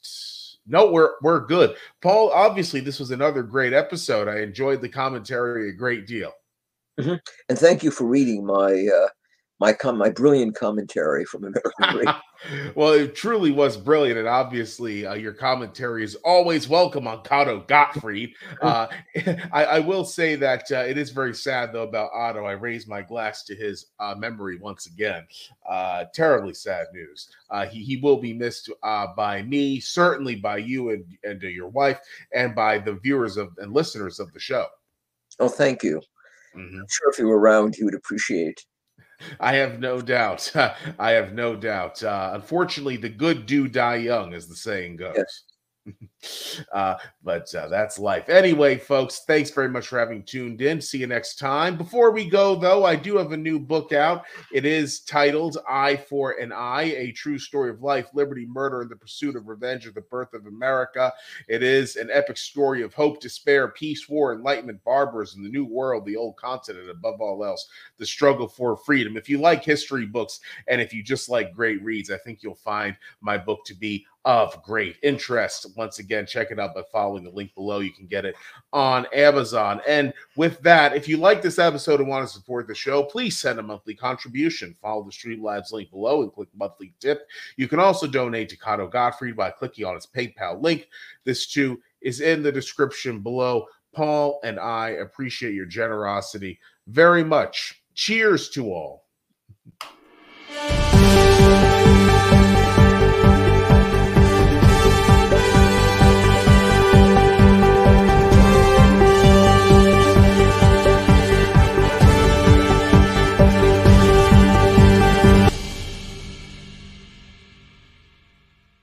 no, we're we're good. Paul, obviously, this was another great episode. I enjoyed the commentary a great deal. Mhm. And thank you for reading my uh, my com my brilliant commentary from American Radio. Well, it truly was brilliant, and obviously uh, your commentary is always welcome on Otto Gottfried. Uh, I, I will say that uh, it is very sad, though, about Otto. I raise my glass to his uh, memory once again. Uh, terribly sad news. Uh, he, he will be missed uh, by me, certainly by you and, and uh, your wife, and by the viewers of and listeners of the show. Oh, thank you. Mm-hmm. I'm sure if you were around, he would appreciate. I have no doubt. I have no doubt. Uh, unfortunately, the good do die young, as the saying goes. Yes. Uh, but uh, that's life. Anyway, folks, thanks very much for having tuned in. See you next time. Before we go, though, I do have a new book out. It is titled Eye for an Eye, A True Story of Life, Liberty, Murder, and the Pursuit of Revenge of the Birth of America. It is an epic story of hope, despair, peace, war, enlightenment, barbarism, the new world, the old continent, above all else, the struggle for freedom. If you like history books and if you just like great reads, I think you'll find my book to be of great interest. Once again, check it out by following the link below. You can get it on Amazon. And with that, if you like this episode and want to support the show, please send a monthly contribution. Follow the Streamlabs link below and click monthly tip. You can also donate to Otto Gottfried by clicking on his PayPal link. This too is in the description below. Paul and I appreciate your generosity very much. Cheers to all.